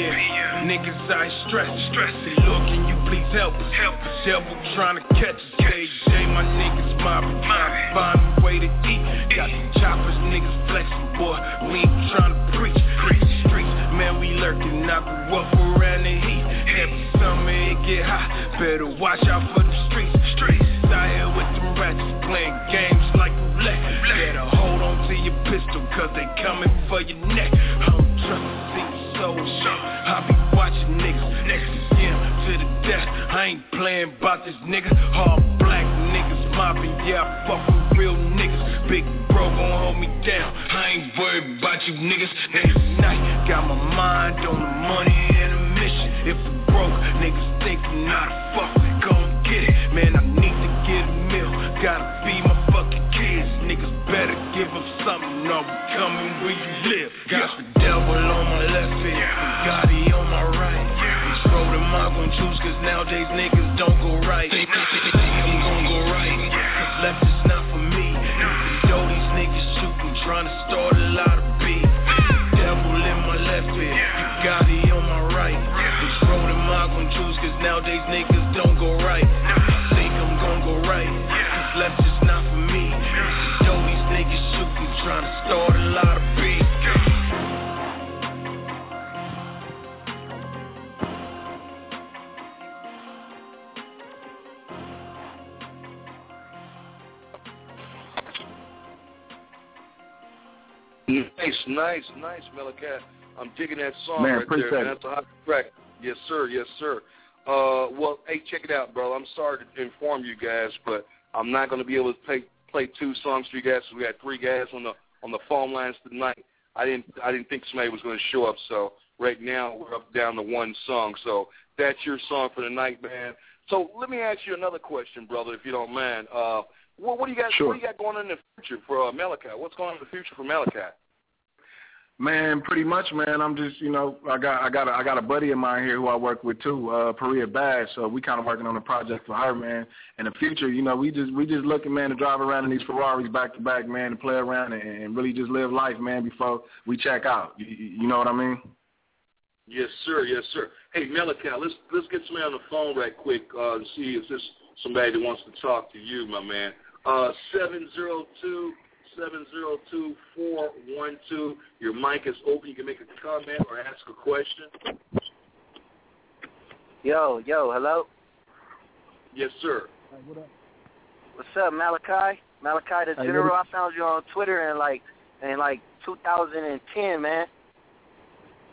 PM, niggas I stress. Say, Lord, can you please help us? The devil tryna catch us. AJ, my niggas mobbing, tryna find a way to eat. Got the choppers, niggas flexing, boy, we ain't tryna preach. Streets, man, we lurking. I grew up around the heat. Every summer it get hot, better watch out for the streets. Out here with them ratchets, playing games like roulette. Better hold on to your pistol, cause they coming for your neck. I don't trust a single soul, I be watching niggas next to him to the death. I ain't playing about this nigga. All black niggas mobbing, yeah, I fuck with real niggas. Big bro gon' hold me down, I ain't worried about you niggas. Next night, got my mind on the money and the mission. If we broke, niggas thinking how the fuck we gon' get it. Man, I need to get a meal, gotta feed my fucking kids. Niggas better give up something, or we coming where you live. Got the devil on my left hip, Gotti on my right. Which road am I gon' choose? Cause nowadays niggas don't go right. They think I'm gon' go right, cause left is not for me. Even though these niggas shootin', tryna start a lot of beef. Devil in my left hip, Gotti on my right. Which road am I gon' choose? Cause nowadays niggas don't go right. I think I'm gon' go right, cause left is not for me. Even though these niggas shootin', tryna start a lot of beef. Nice, Melicat. I'm digging that song, man, right there, man. That's a hot track. Yes, sir. Well, hey, check it out, bro. I'm sorry to inform you guys, but I'm not going to be able to play two songs for you guys. We got three guys on the phone lines tonight. I didn't think somebody was going to show up, so right now we're up down to one song. So that's your song for the night, man. So let me ask you another question, brother, if you don't mind. What do you got? Sure. What do you got going on in the future for Melicat? What's going on in the future for Melicat? Man, pretty much, man. I'm just, I got a buddy of mine here who I work with too, Paria Bass. So we kind of working on a project for her, man. In the future, we just looking, man, to drive around in these Ferraris back to back, man, to play around and really just live life, man, before we check out. You know what I mean? Yes, sir. Hey, Melicat, let's get somebody on the phone right quick to see if there's somebody that wants to talk to you, my man. 702-702-412. Your mic is open. You can make a comment or ask a question. Yo, hello? Yes, sir. Hey, what up? What's up, Malachi? Malachi the General. I found you on Twitter in 2010, man.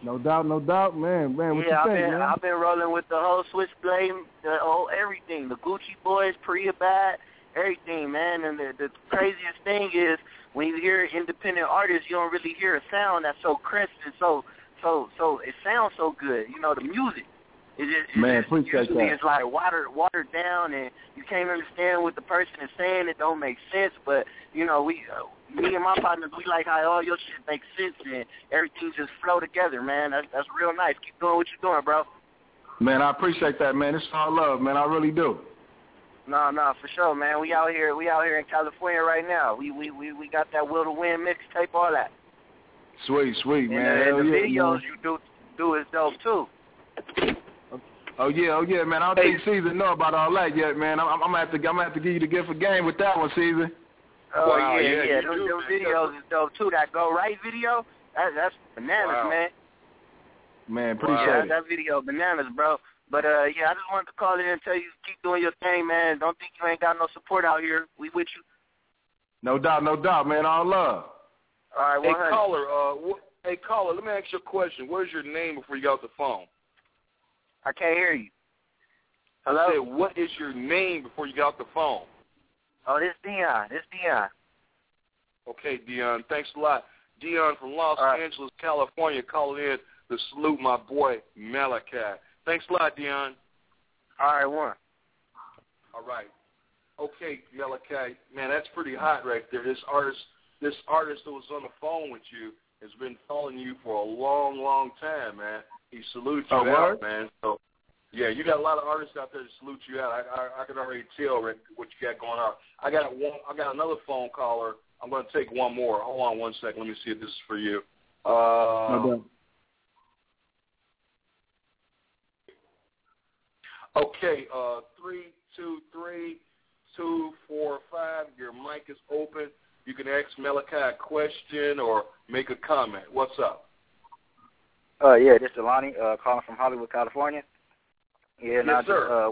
No doubt, man. What you think, man? I've been rolling with the whole Switchblade, the whole everything, the Gucci Boys, Priya Bad, everything, man. And the craziest thing is when you hear independent artists, you don't really hear a sound that's so crisp and so it sounds so good. You know, the music. Appreciate that. It's like watered down, and you can't understand what the person is saying. It don't make sense, but you know, me and my partners, we like how all your shit makes sense and everything just flow together, man. That's real nice. Keep doing what you're doing, bro. Man, I appreciate that, man. It's all love, man. I really do. No, for sure, man. We out here in California right now. We got that Will to Win mixtape, all that. Sweet, man. And the videos you do is dope too. Oh yeah, man. I don't think Caesar know about all that yet, man. I'm gonna have to give you the gift of game with that one, Caesar. Oh wow, yeah. Those videos is dope too. That Go Right video, that's bananas, wow. Man. Man, appreciate it. That video bananas, bro. But I just wanted to call in and tell you keep doing your thing, man. Don't think you ain't got no support out here. We with you. No doubt, man. All love. All right, Hey caller, let me ask you a question. What is your name before you got off the phone? I can't hear you. Hello? I said, what is your name before you got off the phone? Oh, this Dion. Okay, Dion. Thanks a lot. Dion from Los Angeles, California, calling in to salute my boy Malachi. Thanks a lot, Dion. All right, one. All right. Okay, Malachi. Man, that's pretty hot right there. This artist that was on the phone with you has been calling you for a long, long time, man. He salutes you out, man. So, yeah, you got a lot of artists out there that salute you out. I can already tell what you got going on. I got another phone caller. I'm going to take one more. Hold on one second. Let me see if this is for you. Okay, 323-245. Your mic is open. You can ask Malachi a question or make a comment. What's up? Yeah, this is Jelani, calling from Hollywood, California. Yeah, yes, sir.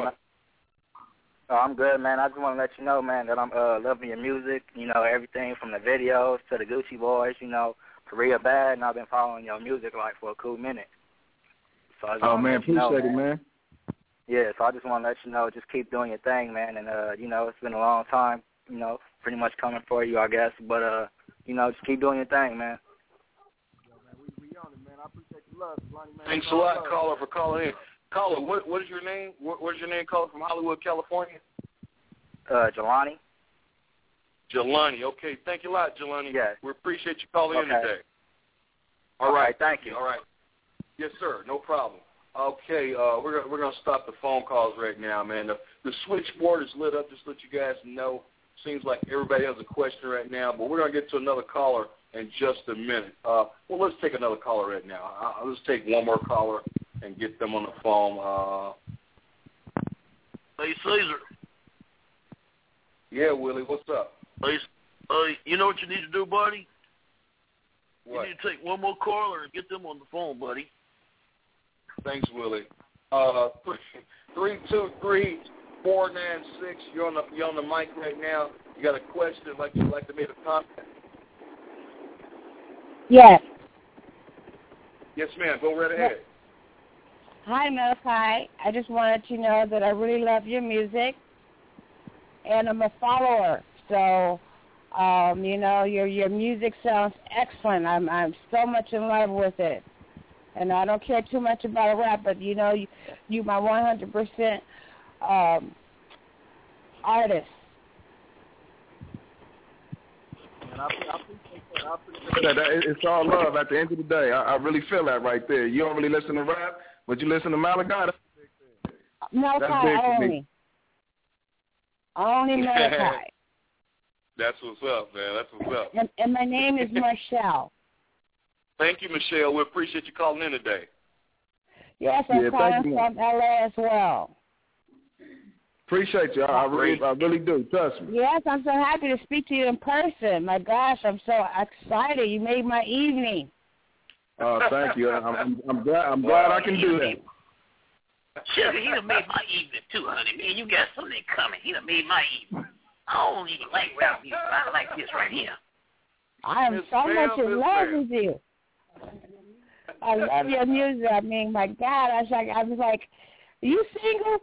I'm good, man. I just want to let you know, man, that I'm loving your music. You know, everything from the videos to the Gucci Boys. You know, Priya Bad, and I've been following your music like for a cool minute. So appreciate it, man. Yeah, so I just want to let you know, just keep doing your thing, man. And you know, it's been a long time. You know, pretty much coming for you, I guess. But you know, just keep doing your thing, man. I appreciate the love, Jelani, man. Thanks a lot, caller, for calling in. Caller, what is your name? What is your name, caller, from Hollywood, California? Jelani. Jelani, okay. Thank you a lot, Jelani. Yes. We appreciate you calling in today. All right, thank you. All right. Yes, sir, no problem. Okay, we're gonna stop the phone calls right now, man. The switchboard is lit up, just to let you guys know. Seems like everybody has a question right now, but we're gonna get to another caller in just a minute. Well, let's take another caller right now. I'll just take one more caller and get them on the phone. Hey, Caesar. Yeah, Willie, what's up? Hey, you know what you need to do, buddy? What? You need to take one more caller and get them on the phone, buddy. Thanks, Willie. 323-496. You're on the mic right now. You got a question? You'd like to make a comment? Yes. Yes, ma'am. Go right ahead. Hi, Malachi. I just wanted to know that I really love your music, and I'm a follower. So, you know, your music sounds excellent. I'm so much in love with it, and I don't care too much about rap, but you know, you my 100% artist. And I appreciate that. It's all love at the end of the day. I really feel that right there. You don't really listen to rap, but you listen to Malachi. Malachi only Malachi. That's what's up, man. That's what's up. And my name is Michelle. Thank you, Michelle. We appreciate you calling in today. Yes, I'm calling from LA as well. Appreciate you. I really do. Trust me. Yes, I'm so happy to speak to you in person. My gosh, I'm so excited. You made my evening. Oh, thank you. I'm glad I can do that. Sugar, he done made my evening too, honey. Man, you got something coming. He done made my evening. I don't even like rap music. I like this right here. I am so much in love with you. I love your music. I mean, my God, I was like, are you single?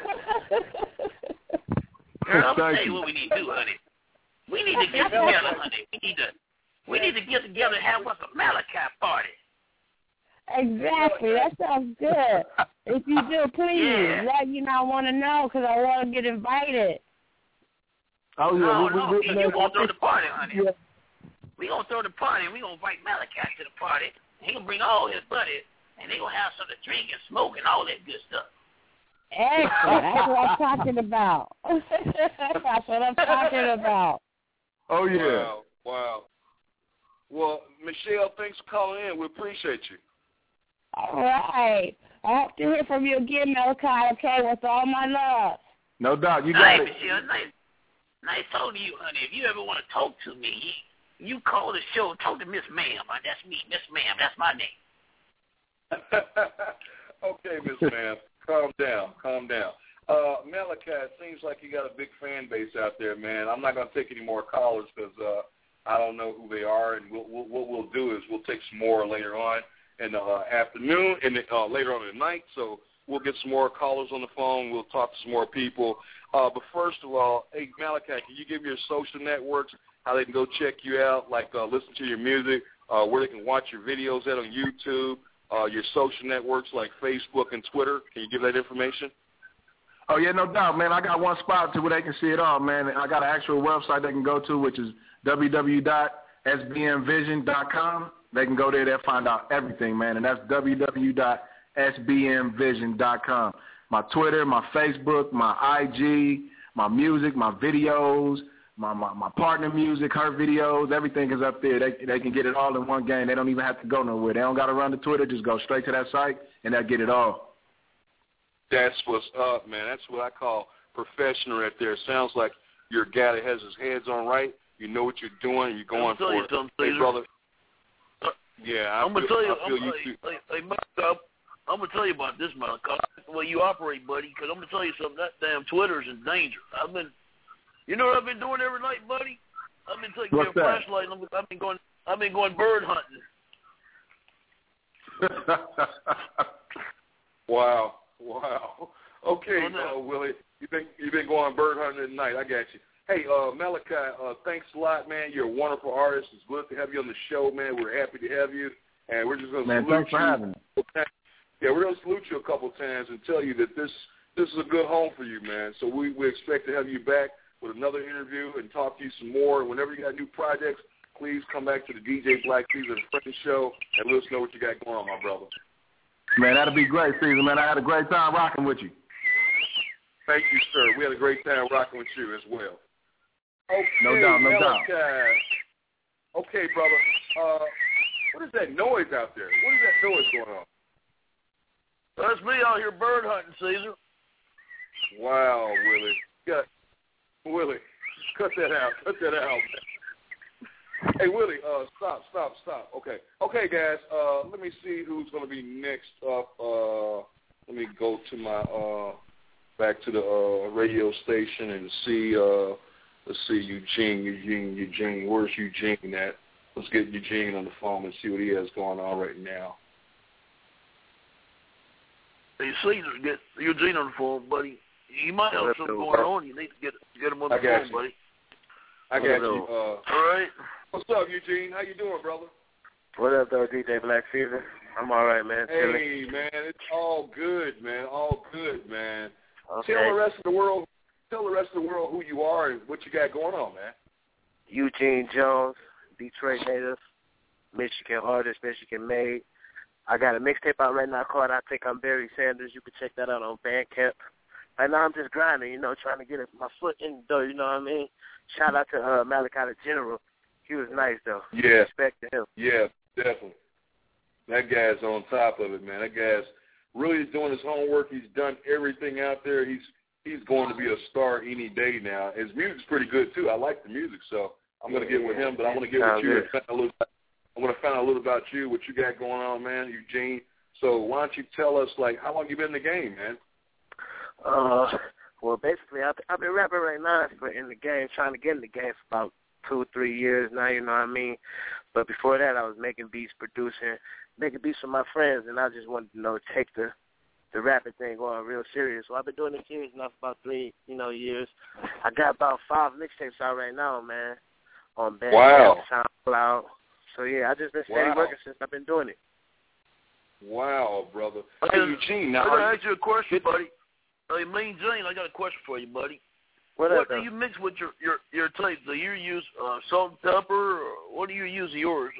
Girl, I'm gonna tell you what we need to do, honey. We need to get together, honey. We need to get together and have us a Malachi party. Exactly. That sounds good. If you do, please let me know. I want to know because I want to get invited. Oh, yeah. No, you gonna throw the party, honey. Yeah. We gonna throw the party, and we gonna invite Malachi to the party. He gonna bring all his buddies, and they gonna have something to drink and smoke and all that good stuff. Excellent. That's what I'm talking about. That's what I'm talking about. Oh, yeah. Wow. Well, Michelle, thanks for calling in. We appreciate you. All right. I hope to hear from you again, Malachi, okay, with all my love. No doubt. You got it. Michelle, nice talking to you, honey. If you ever want to talk to me, you call the show, talk to Miss Ma'am. That's me, Miss Ma'am. That's my name. Okay, Miss Ma'am. Calm down. Malachi, it seems like you got a big fan base out there, man. I'm not going to take any more callers because I don't know who they are, and what we'll do is we'll take some more later on in the afternoon and later on in the night. So we'll get some more callers on the phone. We'll talk to some more people. But first of all, hey, Malachi, can you give your social networks how they can go check you out, like listen to your music, where they can watch your videos at on YouTube, your social networks like Facebook and Twitter? Can you give that information? Oh, yeah, no doubt, man. I got one spot to where they can see it all, man. I got an actual website they can go to, which is www.sbmvision.com. They can go there. They'll find out everything, man, and that's www.sbmvision.com. My Twitter, my Facebook, my IG, my music, my videos, my partner music, her videos, everything is up there. They can get it all in one game. They don't even have to go nowhere. They don't got to run to Twitter. Just go straight to that site, and they'll get it all. That's what's up, man. That's what I call professional right there. Sounds like you're a guy that has his heads on right. You know what you're doing, and you're going for it. Hey, brother. Yeah, I'm gonna tell you. I'm gonna tell you about this, Malachi. The way you operate, buddy. Because I'm gonna tell you something. That damn Twitter's in danger. You know what I've been doing every night, buddy? I've been taking a flashlight. And I've been going bird hunting. Wow. Okay, Willie, you've been going bird hunting at night. I got you. Hey, Malachi, thanks a lot, man. You're a wonderful artist. It's good to have you on the show, man. We're happy to have you, and we're just going to salute you. Thanks for having me. Yeah, we're going to salute you a couple of times and tell you that this is a good home for you, man. So we expect to have you back with another interview and talk to you some more. Whenever you got new projects, please come back to the DJ Black Caesar Friends Show and let us know what you got going on, my brother. Man, that'll be great, Caesar, man. I had a great time rocking with you. Thank you, sir. We had a great time rocking with you as well. Okay, no doubt. Okay, brother. What is that noise out there? What is that noise going on? That's me out here bird hunting, Caesar. Wow, Willie, cut that out. Hey, Willie, stop. Okay, guys. Let me see who's going to be next up. Let me go to my back to the radio station and see. Let's see, Eugene. Where's Eugene at? Let's get Eugene on the phone and see what he has going on right now. Hey, Caesar, get Eugene on the phone, buddy. You might have something going on. You need to get him on the phone, buddy. I got you. All right. What's up, Eugene? How you doing, brother? What up, though, DJ Black Caesar? I'm all right, man. Hey, man, it's all good, man. Okay. Tell the rest of the world who you are and what you got going on, man. Eugene Jones, Detroit native, Michigan artist, Michigan made. I got a mixtape out right now called I Think I'm Barry Sanders. You can check that out on Bandcamp. Right now I'm just grinding, trying to get my foot in the door, you know what I mean? Shout out to Malachi the General. He was nice, though. Yeah. Respect to him. Yeah, definitely. That guy's on top of it, man. That guy's really doing his homework. He's done everything out there. He's going to be a star any day now. His music's pretty good, too. I like the music, so I'm going to get with him, but I want to get with you and find out a little about you, what you got going on, man, Eugene. So why don't you tell us, how long you been in the game, man? Well, basically, I've been rapping right now in the game, trying to get in the game for about 2 or 3 years now, you know what I mean? But before that, I was making beats, producing, making beats for my friends, and I just wanted to take the rapping thing going real serious. So I've been doing it serious now for about 3 years. I got about 5 mixtapes out right now, man, on Bandcamp, SoundCloud. So yeah, I just been steady working since I've been doing it. Wow, brother. Hey, Eugene, now I gotta ask you a question, buddy. Hey, Mean Gene, I got a question for you, buddy. What do you mix with your tapes? Do you use salt and pepper, or what do you use yours?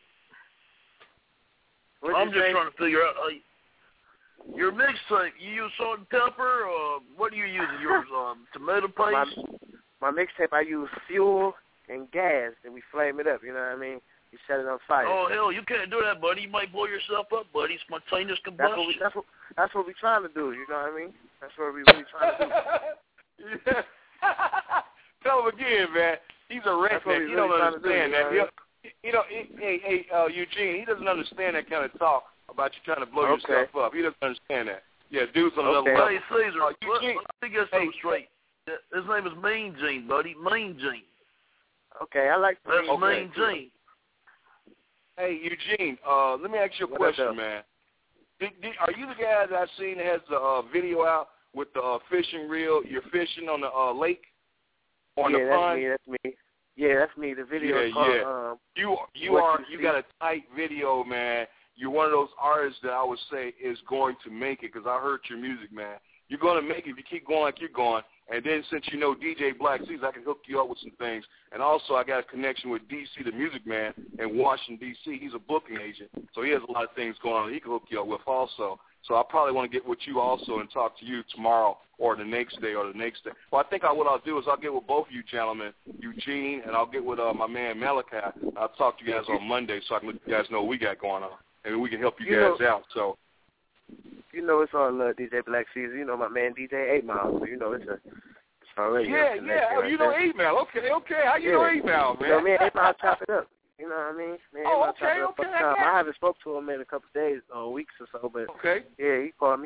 I'm just trying to figure out. Your mixtape, you use salt and pepper, or what do you use in yours? Tomato paste? My mixtape, I use fuel and gas, and we flame it up, you know what I mean? You set it on fire. Oh, hell, you can't do that, buddy. You might blow yourself up, buddy. Spontaneous combustion. That's what we're trying to do, you know what I mean? That's what we're really trying to do. Yeah. Tell him again, man. He's a redneck. You don't understand that. Hey, Eugene, he doesn't understand that kind of talk about you trying to blow yourself up. He doesn't understand that. Yeah, dude's on another level. Hey, Caesar, let me get something straight. His name is Mean Gene, buddy. Mean Gene. Okay, I like That's Mean Gene. Hey, Eugene, let me ask you a question, man. Are you the guy that I've seen that has the video out with the fishing reel? You're fishing on the lake? On the pond? That's me. Yeah, that's me. The video is called, you got a tight video, man. You're one of those artists that I would say is going to make it, because I heard your music, man. You're going to make it if you keep going like you're going. And then since you know DJ Black Caesar, I can hook you up with some things. And also I got a connection with DC, the Music Man, in Washington, D.C. He's a booking agent, so he has a lot of things going on he can hook you up with also. So I probably want to get with you also and talk to you tomorrow or the next day or the next day. Well, I think what I'll do is I'll get with both of you gentlemen, Eugene, and I'll get with my man Malachi. I'll talk to you guys on Monday so I can let you guys know what we got going on. And we can help you guys out. So, you know, it's all DJ Black Caesar. You know my man DJ 8 Mile. So you know it's already. Yeah. Oh, you know 8 Mile. Okay. How you know 8 Mile, man? You know, me and 8 Mile chop it up. You know what I mean? Man, okay. I haven't spoke to him in a couple of days or weeks or so, but yeah, he called me.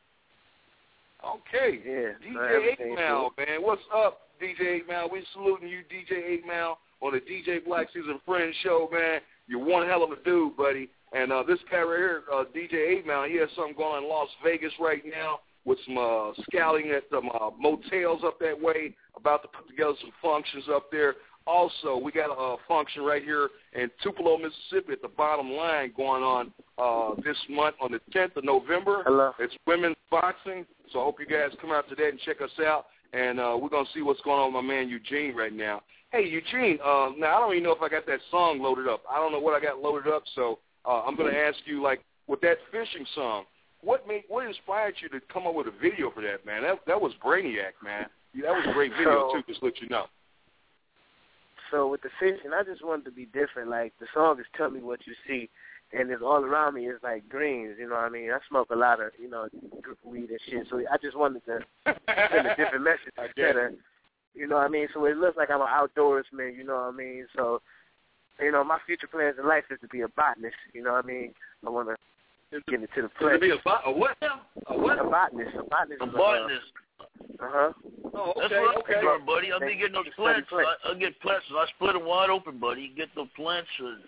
Okay. Yeah. DJ 8 Mile, man. What's up, DJ 8 Mile? We saluting you, DJ 8 Mile, on the DJ Black Caesar Friends show, man. You're one hell of a dude, buddy. And this guy right here, DJ 8 Mile, he has something going on in Las Vegas right now with some scouting at some motels up that way, about to put together some functions up there. Also, we got a function right here in Tupelo, Mississippi at the Bottom Line going on this month on the 10th of November. Hello. It's women's boxing, so I hope you guys come out to that and check us out. And we're going to see what's going on with my man Eugene right now. Hey, Eugene, now I don't even know if I got that song loaded up. I don't know what I got loaded up, so I'm going to ask you, like, with that fishing song, what inspired you to come up with a video for that, man? That was Brainiac, man. That was a great video, too, just to let you know. So with the fishing, I just wanted to be different. Like, the song is Tell Me What You See, and it's all around me is like greens, you know what I mean? I smoke a lot of, weed and shit, so I just wanted to send a different message instead of, you know what I mean? So it looks like I'm an outdoorsman, you know what I mean? So, my future plans in life is to be a botanist, you know what I mean? I want to get into the plants. To be a what now? A what? A botanist. A botanist. Oh, okay. That's what I'm doing, buddy. I'll be getting those plants. I'll get plants, and I split them wide open, buddy. Get those plants. And,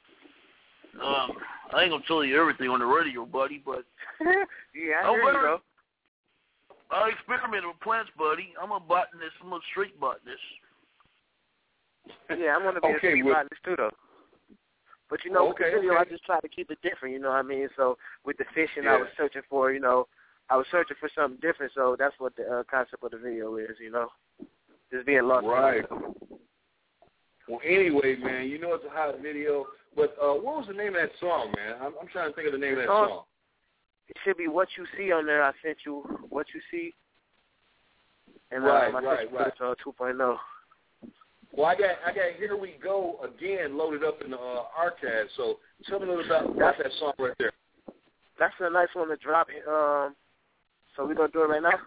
I ain't going to tell you everything on the radio, buddy, but... yeah, I hear you, bro. I experiment with plants, buddy. I'm a botanist. I'm a street botanist. Yeah, I want to be a street botanist, too, though. But, with the video, I just try to keep it different, you know what I mean? So, with the fishing, I was searching for, something different, so that's what the concept of the video is, just being lost. Right. Well, anyway, man, it's a hot video, but what was the name of that song, man? I'm trying to think of the name of that song. It should be What You See on there. I sent you What You See. And right. 2.0. Well, I got Here We Go Again loaded up in the archive, so tell me a little about that song right there. That's a nice one to drop. So we're going to do it right now?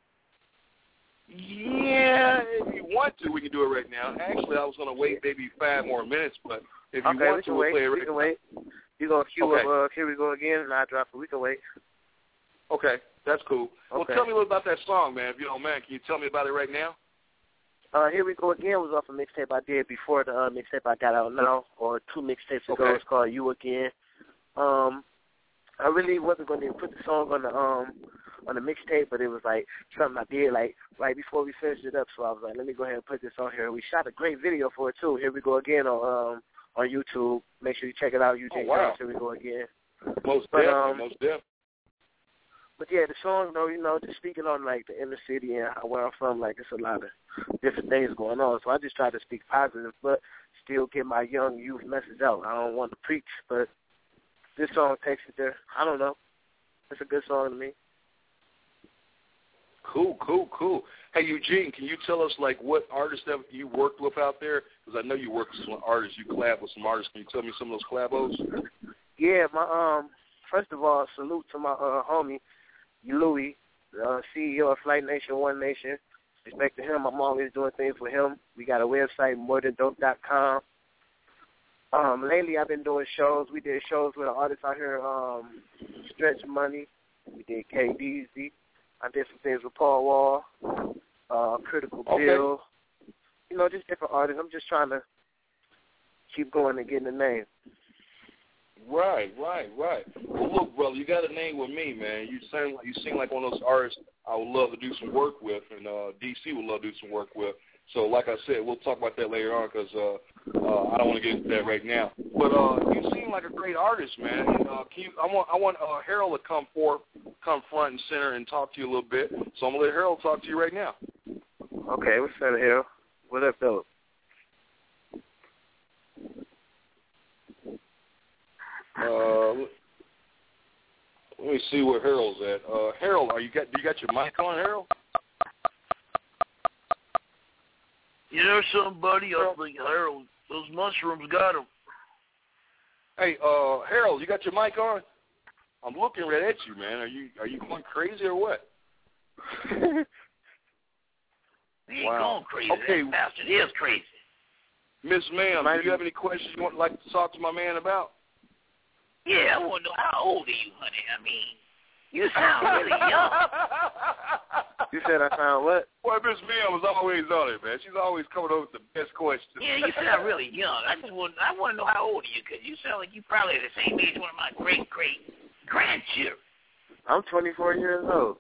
Yeah, if you want to, we can do it right now. Actually, I was going to wait maybe 5 more minutes, but if you want to, we'll play it right now. We can wait. You're going to cue up Here We Go Again, and I'll drop it. We can wait. Okay, that's cool. Okay. Well, tell me a little about that song, man, if you don't mind. Can you tell me about it right now? Here We Go Again was off a mixtape I did before the mixtape I got out now, or 2 mixtapes ago. It's called You Again. I really wasn't going to put the song on the mixtape, but it was like something I did like right before we finished it up. So I was like, let me go ahead and put this on here. We shot a great video for it too. Here we go again on YouTube. Make sure you check it out, Eugene. Oh, wow. Here we go again. Most definitely. But yeah, the song, though, just speaking on like the inner city and where I'm from, like it's a lot of different things going on. So I just try to speak positive, but still get my young youth message out. I don't want to preach, but this song takes it there. I don't know. It's a good song to me. Cool. Hey, Eugene, can you tell us, like, what artists that you worked with out there? Because I know you work with some artists. You collab with some artists. Can you tell me some of those collabos? Yeah, first of all, salute to my homie, Louis, CEO of Flight Nation, One Nation. Respect to him. I'm always doing things with him. We got a website, morethandope.com. Lately, I've been doing shows. We did shows with an artist out here, Stretch Money. We did KDZ. I did some things with Paul Wall, Critical Bill. Just different artists. I'm just trying to keep going and getting the name. Right. Well, look, brother, you got a name with me, man. You seem like one of those artists I would love to do some work with, and DC would love to do some work with. So, like I said, we'll talk about that later on because I don't want to get into that right now. But you seem like a great artist, man. And, I want Harold to come front and center and talk to you a little bit. So I'm gonna let Harold talk to you right now. Okay, what's up, Harold? What up, Philip? Let me see where Harold's at. Harold, do you got your mic on, Harold? You know somebody? I think Harold. Those mushrooms got him. Hey, Harold, you got your mic on? I'm looking right at you, man. Are you going crazy or what? He ain't going crazy. Okay. That bastard is crazy. Miss Ma'am, do you have any questions you would like to talk to my man about? Yeah, I want to know, how old are you, honey? I mean, you sound really young. You said I sound what? Boy, Miss Ma'am was always on it, man. She's always coming over with the best questions. Yeah, you sound really young. I want to know, how old are you? Because you sound like you probably the same age one of my great-great-grandchildren. I'm 24 years old.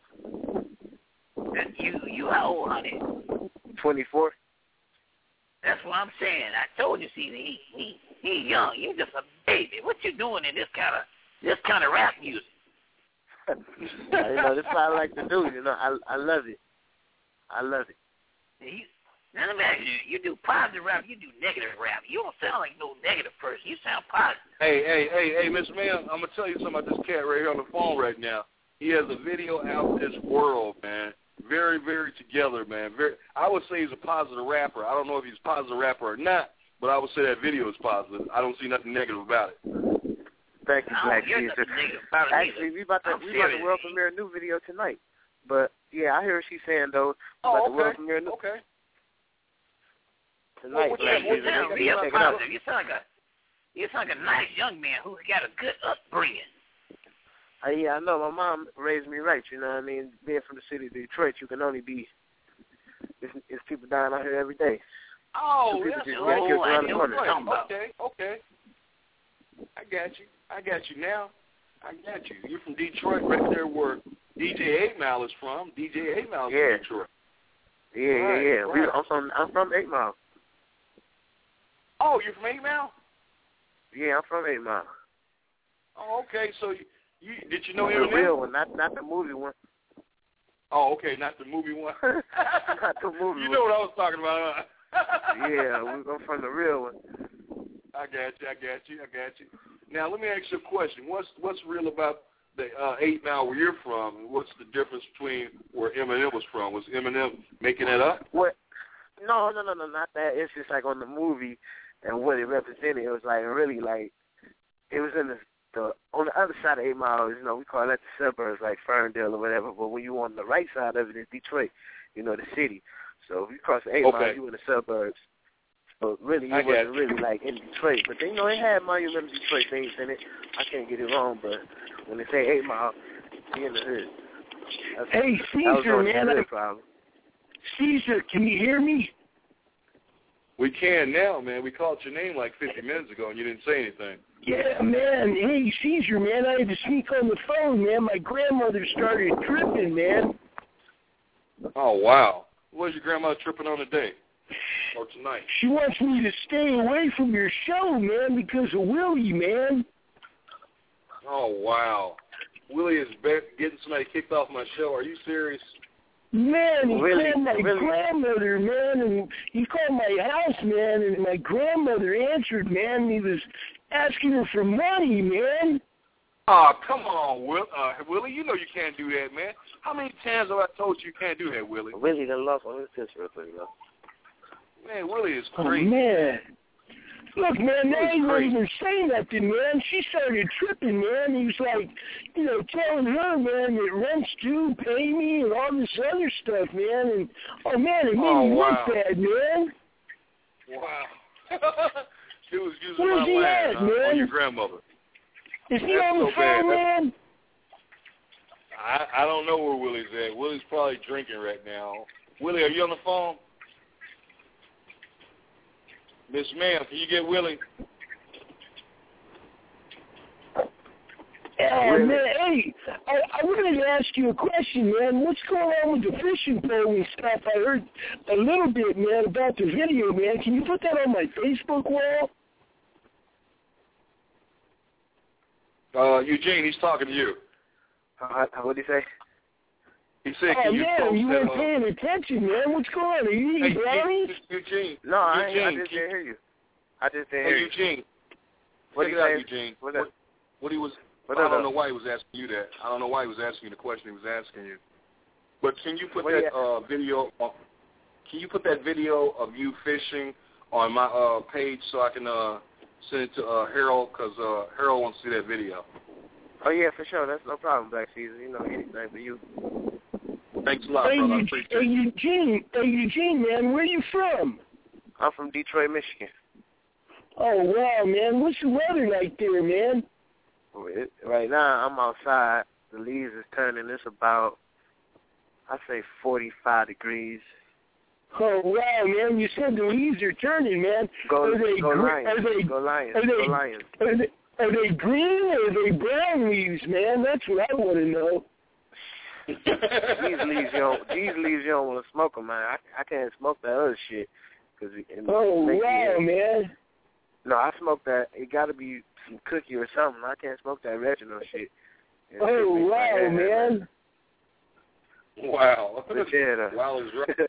You how old, honey? 24. That's what I'm saying. I told you, see, he young. You just a baby. What you doing in this kind of rap music? That's what I like to do. I love it. I love it. Now let me ask you: you do positive rap, you do negative rap. You don't sound like no negative person. You sound positive. Hey, Miss Ma'am, I'm gonna tell you something about this cat right here on the phone right now. He has a video out this world, man. Very, very together, man. I would say he's a positive rapper. I don't know if he's a positive rapper or not, but I would say that video is positive. I don't see nothing negative about it. Thank you, Black Jesus. Actually, we about to world premiere a new video tonight. But yeah, I hear what she's saying though. Oh, okay. World premiere tonight. Black Jesus. You sound like a nice young man who's got a good upbringing. Yeah, I know. My mom raised me right, you know what I mean? Being from the city of Detroit, you can only be, it's people dying out here every day. Oh, I know what you're talking about. Okay. I got you now. I got you. You're from Detroit, right there where DJ 8 Mile is from. DJ 8 Mile is from Detroit. Yeah. Right. I'm from 8 Mile. Oh, you're from 8 Mile? Yeah, I'm from 8 Mile. Oh, okay. So did you know Eminem? The real one, not the movie one. Oh, okay, not the movie one. Not the movie one. You know what I was talking about, huh? Yeah, we're from the real one. I got you. Now, let me ask you a question. What's real about the 8 Mile where you're from, and what's the difference between where Eminem was from? Was Eminem making that up? What? No, not that. It's just like on the movie and what it represented. It was like really like, it was in the on the other side of 8 Mile, we call that the suburbs, like Ferndale or whatever. But when you on the right side of it, it's Detroit, the city. So if you cross the 8 Mile, you in the suburbs. So really, it wasn't really like in Detroit. But it had monumental Detroit things in it. I can't get it wrong, but when they say 8 Mile, he in the hood. Hey, Caesar, man. Caesar, can you hear me? We can now, man. We called your name like 50 minutes ago, and you didn't say anything. Yeah, man. Hey, Caesar, man, I had to sneak on the phone, man. My grandmother started tripping, man. Oh, wow. What is your grandmother tripping on today or tonight? She wants me to stay away from your show, man, because of Willie, man. Oh, wow. Willie is getting somebody kicked off my show. Are you serious? Man, he called my grandmother, man, and he called my house, man, and my grandmother answered, man, and he was asking her for money, man. Oh, come on, Willie. You know you can't do that, man. How many times have I told you can't do that, Willie? Willie done lost on his sister real quick, though. Man, Willie is crazy. Oh, man. Look, man, now he won't even say nothing, man. She started tripping, man. He was like, you know, telling her, man, that rent's due, pay me, and all this other stuff, man. And, oh, man, it made me look bad, man. Wow. He was using Where's he line at, man? on your grandmother. Is he on the phone, man? I don't know where Willie's at. Willie's probably drinking right now. Willie, are you on the phone? Miss Ma'am, can you get Willie? Oh, man, hey, I wanted to ask you a question, man. What's going on with the fishing pole and stuff? I heard a little bit, man, about the video, man. Can you put that on my Facebook wall? Eugene, he's talking to you. What did he say? He said, can you post you that, weren't paying attention, man. What's going on? Are you eating brownies? Eugene. No, I just didn't hear you. I just didn't hear you. Eugene. What check did it out, say? Eugene. What he was... What I don't know why he was asking you that. I don't know why he was asking you the question he was asking you. But can you put that video? Can you put that video of you fishing on my page so I can send it to Harold? Because Harold wants to see that video. Oh yeah, for sure. That's no problem, Black Caesar. You know, anything for you. Thanks a lot, brother. I appreciate it. Hey, Eugene, man, where you from? I'm from Detroit, Michigan. Oh wow, man. What's the weather like there, man? Right now, I'm outside. The leaves is turning. It's about, I say, 45 degrees. Oh, wow, man. You said the leaves are turning, man. Go Lions. Are they green or are they brown leaves, man? That's what I want to know. These leaves, you don't want to smoke them, man. I can't smoke that other shit. Man. No, I smoke that. It got to be some cookie or something. I can't smoke that original shit. Man. Wow. Yeah, wow is right.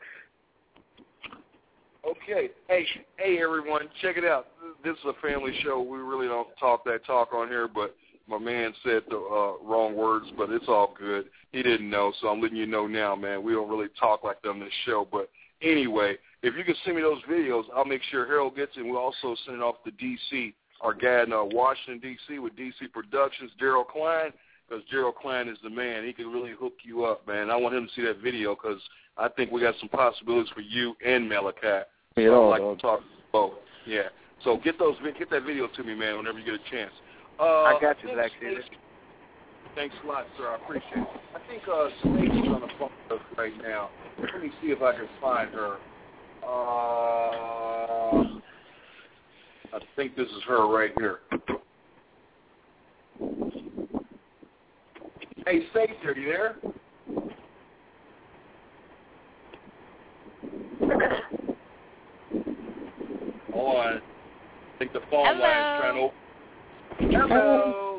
Okay. Hey, everyone, check it out. This is a family show. We really don't talk that talk on here, but my man said the wrong words, but it's all good. He didn't know, so I'm letting you know now, man. We don't really talk like that on this show, but anyway, if you can send me those videos, I'll make sure Harold gets it, and we'll also send it off to D.C., our guy in Washington, D.C., with D.C. Productions, Gerald Klein, because Gerald Klein is the man. He can really hook you up, man. I want him to see that video because I think we got some possibilities for you and Malachi. So I'd like to talk to both. Yeah. So get that video to me, man, whenever you get a chance. I got you, Black Caesar. Thanks a lot, sir. I appreciate it. I think Snake is on the phone with us right now. Let me see if I can find her. I think this is her right here. Hey, Snake, are you there? Hold on. I think the phone line's trying to open. Hello.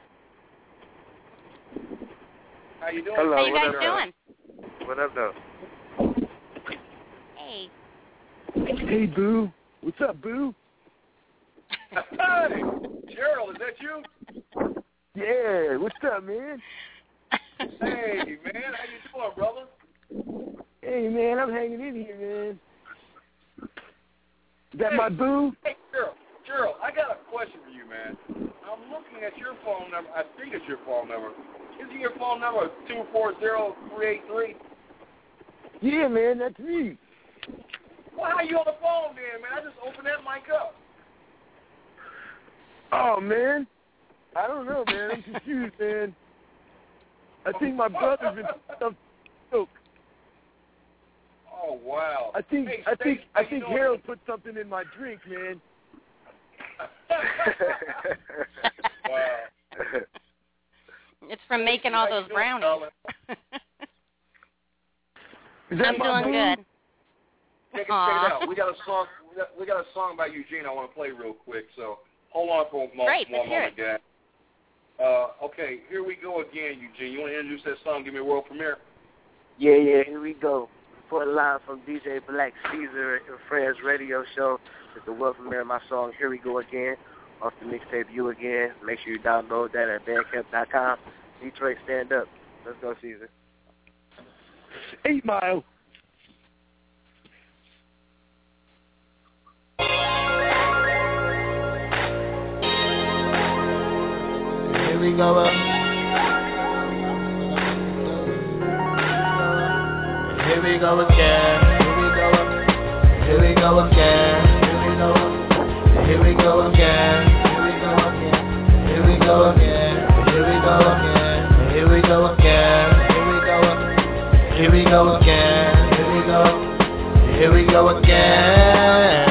How you doing? Hello. How you guys doing? What up, though? Hey. Hey, Boo. What's up, Boo? Hey, Gerald, is that you? Yeah, what's up, man? Hey, man, how you doing, brother? Hey, man, I'm hanging in here, man. Is that my Boo? Hey, Gerald, I got a question for you, man. I'm looking at your phone number. I think it's your phone number. Isn't your phone number 240-383? Yeah, man, that's me. Well, how you on the phone then, man? I just opened that mic up. Oh, man. I don't know, man. I'm confused, man. I think my brother's been some joke. Oh wow! I think Harold put something in my drink, man. Wow! It's from making all those brownies. I'm doing good. Check it out. We got a song. We got a song by Eugene. I want to play real quick. So hold on for one moment, guys. Okay, here we go again, Eugene. You want to introduce that song? Give me a world premiere. Yeah, here we go. Report live from DJ Black Caesar and Friends Radio Show. It's the world premiere of my song, Here We Go Again, off the mixtape You Again. Make sure you download that at bandcamp.com. Detroit, stand up. Let's go, Caesar. 8 Mile. Here we go up. Here we go again. Here we go up. Here we go again. Here we go up. Here we go again. Here we go again. Here we go again. Here we go again. Here we go again. Here we go up. Here we go again. Here we go. Here we go again.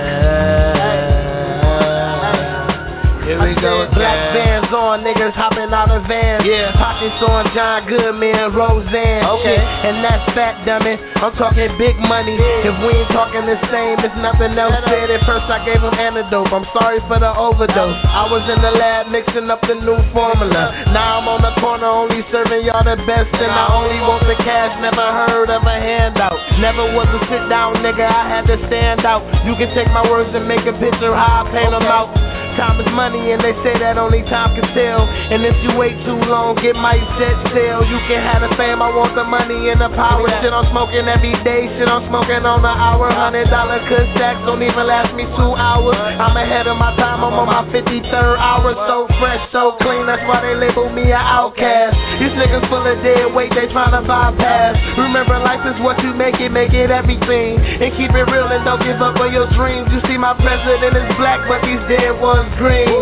Here we go again. Black Vans on, niggas hopping out of vans. Yeah. Pockets on John Goodman, Roseanne. Okay. Shit. And that's fat, dummy. I'm talking big money. If we ain't talking the same, it's nothing else said. At first I gave him antidote. I'm sorry for the overdose. I was in the lab mixing up the new formula. Now I'm on the corner only serving y'all the best. And I only want the cash, never heard of a handout. Never was a sit down nigga, I had to stand out. You can take my words and make a picture how I paint them out. Time is money and they say that only time can tell. And if you wait too long, it might set sail. You can have the fame, I want the money and the power. Shit I'm smoking every day, shit I'm smoking on the hour. $100 cut stacks don't even last me 2 hours. I'm ahead of my time, I'm on my 53rd hour. So fresh, so clean, that's why they label me an outcast. These niggas full of dead weight, they tryna bypass. Remember life is what you make it everything. And keep it real and don't give up on your dreams. You see my president is black, but these dead ones green,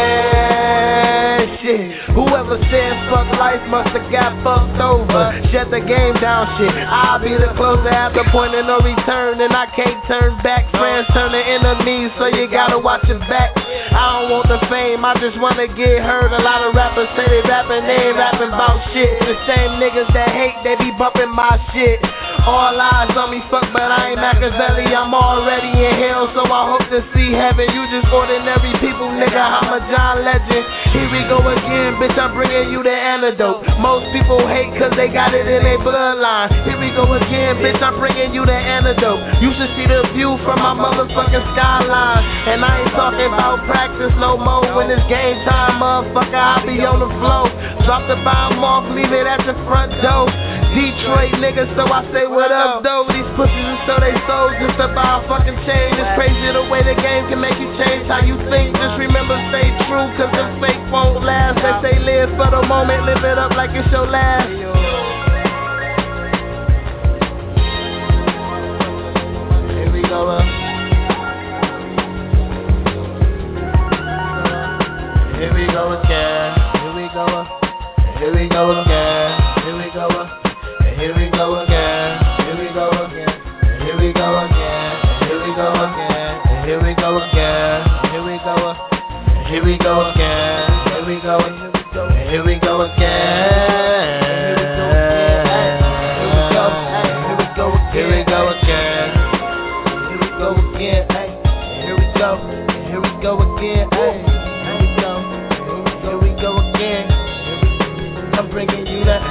man. Shit, whoever said fuck life musta got fucked over. Shut the game down, shit. I'll be the closer at the point of no return, and I can't turn back. Friends turn to enemies, so you gotta watch your back. I don't want the fame, I just wanna get heard. A lot of rappers say they rapping, they ain't rapping about shit. The same niggas that hate, they be bumping my shit. All eyes on me, fuck, but I ain't Machiavelli. I'm already in hell, so I hope to see heaven. You just ordinary people, nigga, I'm a John Legend. Here we go again, bitch, I'm bringing you the antidote. Most people hate cause they got it in their bloodline. Here we go again, bitch, I'm bringing you the antidote. You should see the view from my motherfucking skyline. And I ain't talking about practice no more. When it's game time, motherfucker, I'll be on the floor. Drop the bomb off, leave it at the front door. Detroit niggas, so I say what up, though. These pussies and so they souls just about fucking change. It's crazy the way the game can make you change how you think. Just remember, stay true, cause the fake won't last. They say live for the moment, live it up like it's your last. Here we go up. Here we go again. Here we go up. Here we go again. Here we go up. Here we go again. Here we go again. Here we go again. Here we go again. Here we go again. Here we go up. Here we go again. Here we go. Here we go again. Here we go again. Here we go again. Here we go again. Here we go. Here we go again. Here we go. Here we go again. I'm bringing you that.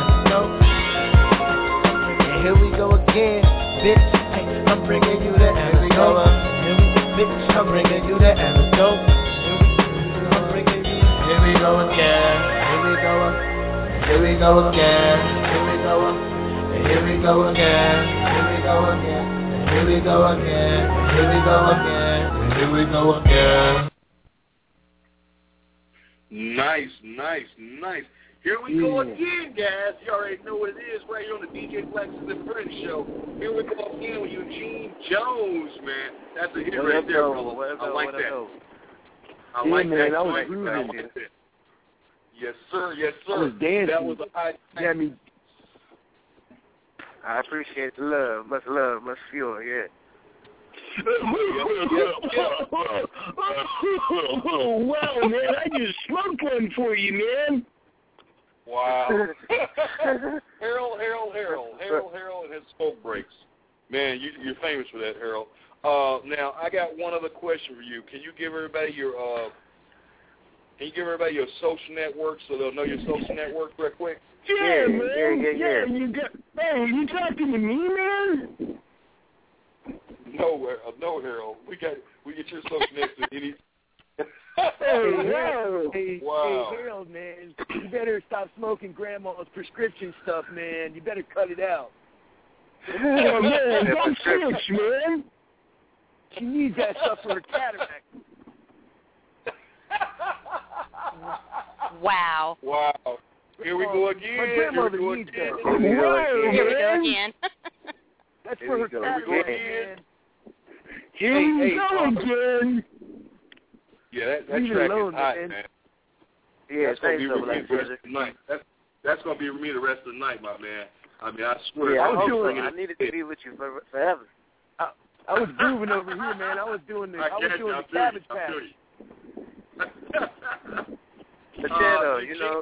Here we go again, bitch. I'm bringing you the antidote. Bitch, I'm bringing you the antidote. I'm bringing you. Here we go again. Here we go. Here we go again. Here we go. Here we go again. Here we go again. Here we go again. Here we go again. Here we go again. Nice. Here we go again, guys. You already know what it is right here on the DJ Black Caesar Friends Show. Here we go again with Eugene Jones, man. That's a hit right there, brother. I like that. I like that. I was grooving it. Yes, sir. I was dancing. That was a high. Yeah, I appreciate the love. Much love, much fuel, yeah. Wow, man, I just smoked one for you, man. Wow. Harold and his smoke breaks. Man, you're famous for that, Harold. Now, I got one other question for you. Can you give everybody your social network so they'll know your social network real quick? Yeah, man. Yeah. Hey, you talking to me, man? No, Harold. We get your social network to any. Hey, Harold, man, you better stop smoking Grandma's prescription stuff, man. You better cut it out. Oh, man, don't switch, man. She needs that stuff for her cataract. Wow. Here we go again. My grandmother needs that. Here we go again. That's for her cataract, man. Here we go again. Yeah, that track is hot, man. Yeah, that's gonna be with me the rest of the night. That's gonna be with me the rest of the night, my man. I mean, I swear. Yeah, I needed to be with you forever. I was grooving over here, man. I was doing the Cabbage Patch. But yeah, you know.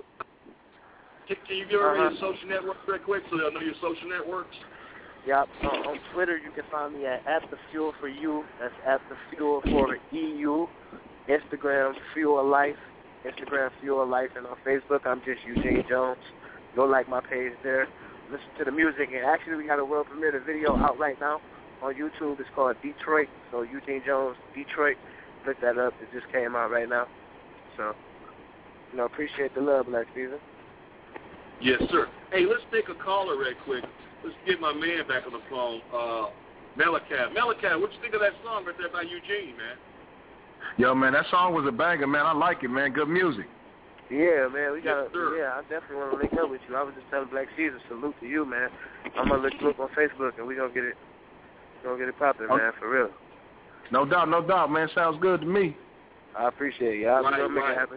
Can you give everybody your social network real quick so they'll know your social networks? Yep. On Twitter, you can find me at @thefuel4you. That's @thefuel4eu. Instagram, Fuel of Life. Instagram, Fuel of Life. And on Facebook, I'm just Eugene Jones. Go like my page there. Listen to the music. And actually, we got a world premiere video out right now on YouTube. It's called Detroit. So Eugene Jones, Detroit. Look that up. It just came out right now. So, you know, appreciate the love, Black Caesar. Yes, sir. Hey, let's take a caller right quick. Let's get my man back on the phone, Malachi. Malachi, what you think of that song right there by Eugene, man? Yo, man, that song was a banger, man. I like it, man. Good music. Yeah, man, I definitely want to link up with you. I was just telling Black Caesar, salute to you, man. I'm gonna look on Facebook and we're gonna get it popping, man, for real. No doubt, man. Sounds good to me. I appreciate you. I'm gonna make it happen.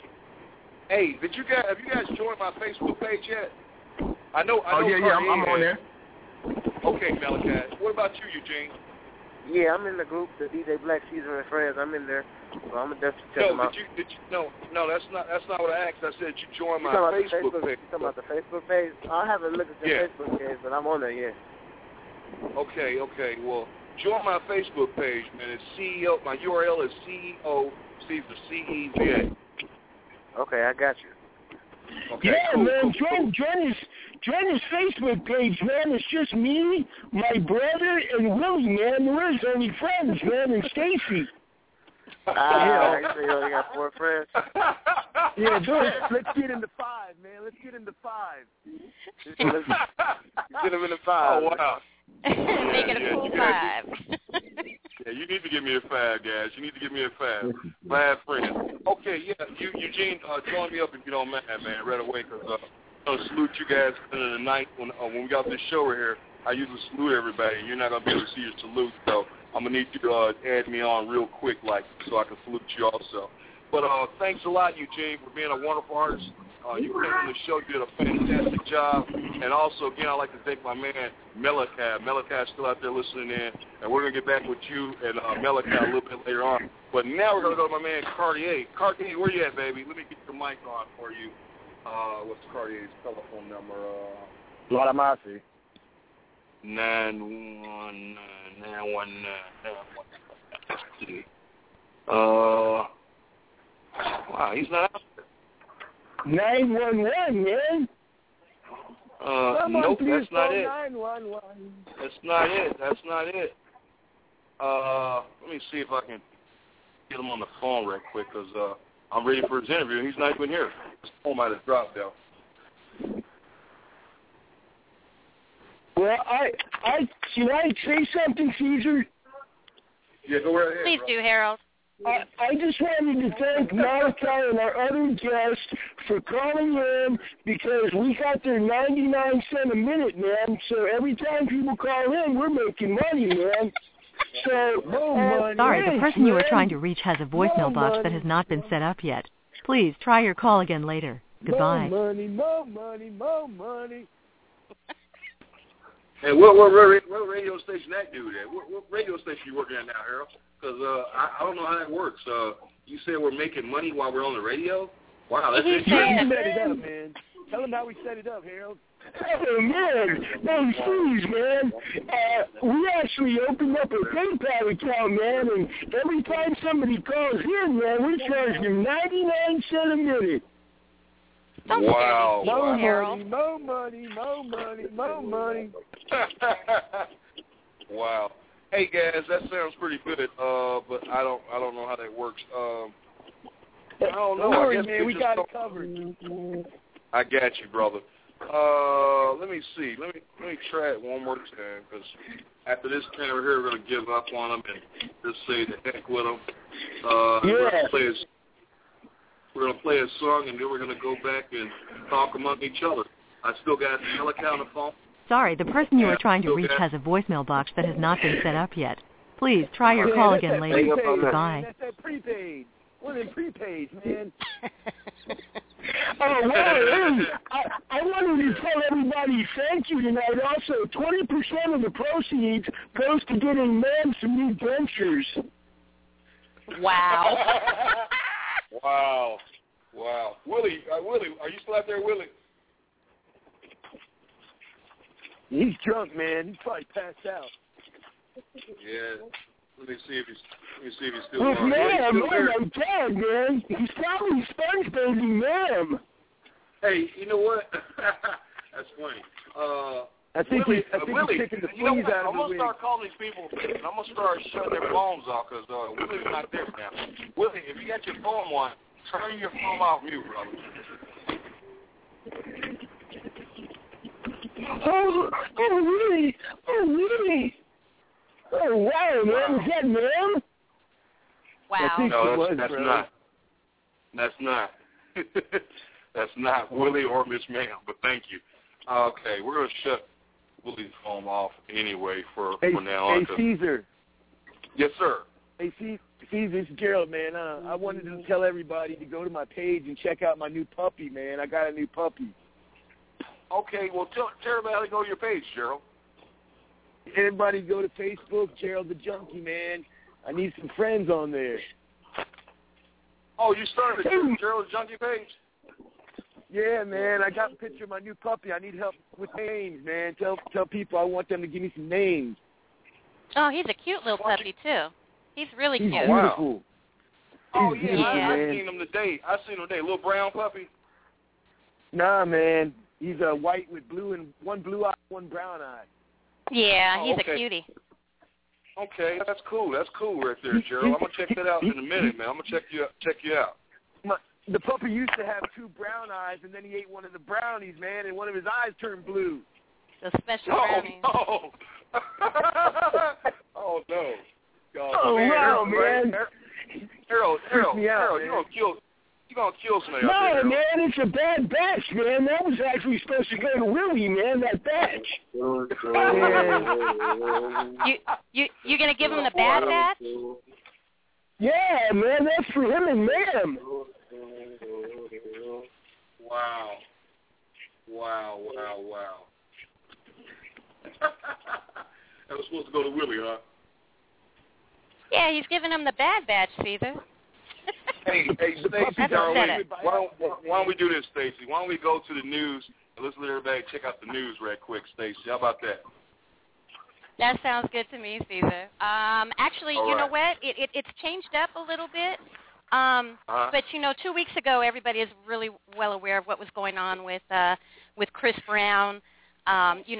Hey, have you guys joined my Facebook page yet? I know. I'm on there. Okay, Malachi. What about you, Eugene? Yeah, I'm in the group, the DJ Black Caesar and Friends. I'm in there, so I'm gonna definitely check them out. No, that's not what I asked. I said you joined my Facebook page. You talking about the Facebook page? I haven't looked at the Facebook page, but I'm on there, yeah. Okay. Well, join my Facebook page, man. It's CEO. My URL is CEO Caesar, CEZA. Okay, I got you. Okay, cool, man, join his Facebook page, man. It's just me, my brother, and Willie, man. There is only friends, man, and Stacy. Yeah, you only got 4 friends. Yeah, let's get into 5, man. Let's get into 5. Get them into 5. Oh, wow. Make it a cool 5. Yeah, you need to give me a 5, guys. You need to give me a 5. 5 friends. Okay, yeah, Eugene, join me up if you don't mind, man, right away, because I'm going to salute you guys in the night when we got this show right here. I usually salute everybody, and you're not going to be able to see your salute, so I'm going to need you to add me on real quick, so I can salute you also. But thanks a lot, Eugene, for being a wonderful artist. You came on the show, you did a fantastic job. And also, again, I'd like to thank my man, Malachi. Malachi's still out there listening in. And we're going to get back with you and Malachi a little bit later on. But now we're going to go to my man, Cartier. Cartier, where you at, baby? Let me get the mic on for you. What's Cartier's telephone number? Lord Amasi. 919. Let's see. Wow, he's not out there. 911, man. Nope, that's not it. 911. That's not it. Let me see if I can get him on the phone right quick, because I'm ready for his interview. He's not even here. His phone might have dropped, though. Well, should I say something, Caesar? Yeah, go right ahead. Please do, Harold. I just wanted to thank Malachi and our other guests for calling in, because we got their 99 cents a minute, man. So every time people call in, we're making money, man. So, sorry, the person you are trying to reach has a voicemail box that has not been set up yet. Please try your call again later. Goodbye. More money. Hey, what radio station that dude at? What radio station you working at now, Harold? Because I don't know how that works. You said we're making money while we're on the radio? Wow, that's interesting. Set it up, man. Tell him how we set it up, Harold. Oh, man. Hey, Steve, man. We actually opened up a PayPal account, man, and every time somebody calls in, man, we charge them 99 cents a minute. Wow. More money. Wow. Hey, guys, that sounds pretty good, but I don't know how that works. I don't know. Don't worry, I guess man. We got it covered. I got you, brother. Let me see. Let me try it one more time, because after this camera here, we're going to give up on them and just say the heck with them. We're going to play a song, and then we're going to go back and talk among each other. I still got Angelica on the phone. Sorry, the person you are trying to reach has a voicemail box that has not been set up yet. Please try your call again later. Goodbye. That's that prepaid. One of them prepaids, man. Oh, well, hey, I wanted to tell everybody thank you tonight. Also, 20% of the proceeds goes to getting man some new dentures. Wow. Wow. Willie, are you still out there, Willie? He's drunk, man. He's probably passed out. Yeah. Let me see if he's still Well, on. ma'am, I'm dead, man. He's probably sponge bathing ma'am. Hey, you know what? That's funny. I think Willie, he's taking the fleas out of the I'm going to wig. start calling these people, and I'm going to start shutting their phones off, because Willie's not there now. Willie, if you got your phone on, turn your phone off mute, brother. Oh, really? Oh, wow, man. Is that ma'am? Wow. No, that's not. That's not. That's not Willie or Miss Ma'am, but thank you. Okay, we're going to shut Willie's phone off anyway for now on. Hey, Caesar. Yes, sir. Hey, Caesar, it's Gerald, man. I wanted to tell everybody to go to my page and check out my new puppy, man. I got a new puppy. Okay, well, tell everybody how to go to your page, Gerald. Everybody go to Facebook, Gerald the Junkie, man. I need some friends on there. Oh, you started a Gerald the Junkie page? Yeah, man. I got a picture of my new puppy. I need help with names, man. Tell people I want them to give me some names. Oh, he's a cute little puppy, too. He's really cute. He's beautiful. Oh, He's yeah, beautiful, I man. seen him today. Little brown puppy? Nah, man. He's white with one blue eye, one brown eye. Yeah, he's okay. a cutie. Okay, that's cool. That's cool right there, Gerald. I'm gonna check that out in a minute, man. I'm gonna check you out. The puppy used to have two brown eyes, and then he ate one of the brownies, man, and one of his eyes turned blue. The special brownies. Oh, no. Oh, no. God, Oh, wow, man. Harold, me out, you're gonna kill somebody No, out there. man, it's a bad batch, man. That was actually supposed to go to Willie, man, that batch. You gonna give him the bad batch? Yeah, man, that's for him and ma'am. Wow. That was supposed to go to Willie, huh? Yeah, he's giving him the bad batch, Caesar. Hey, Stacey, That's a setup. why don't we do this, Stacey? Why don't we go to the news and let's let everybody check out the news right quick, Stacey. How about that? That sounds good to me, Caesar. Actually, All you right. know what? It's changed up a little bit. But, 2 weeks ago, everybody is really well aware of what was going on with Chris Brown. He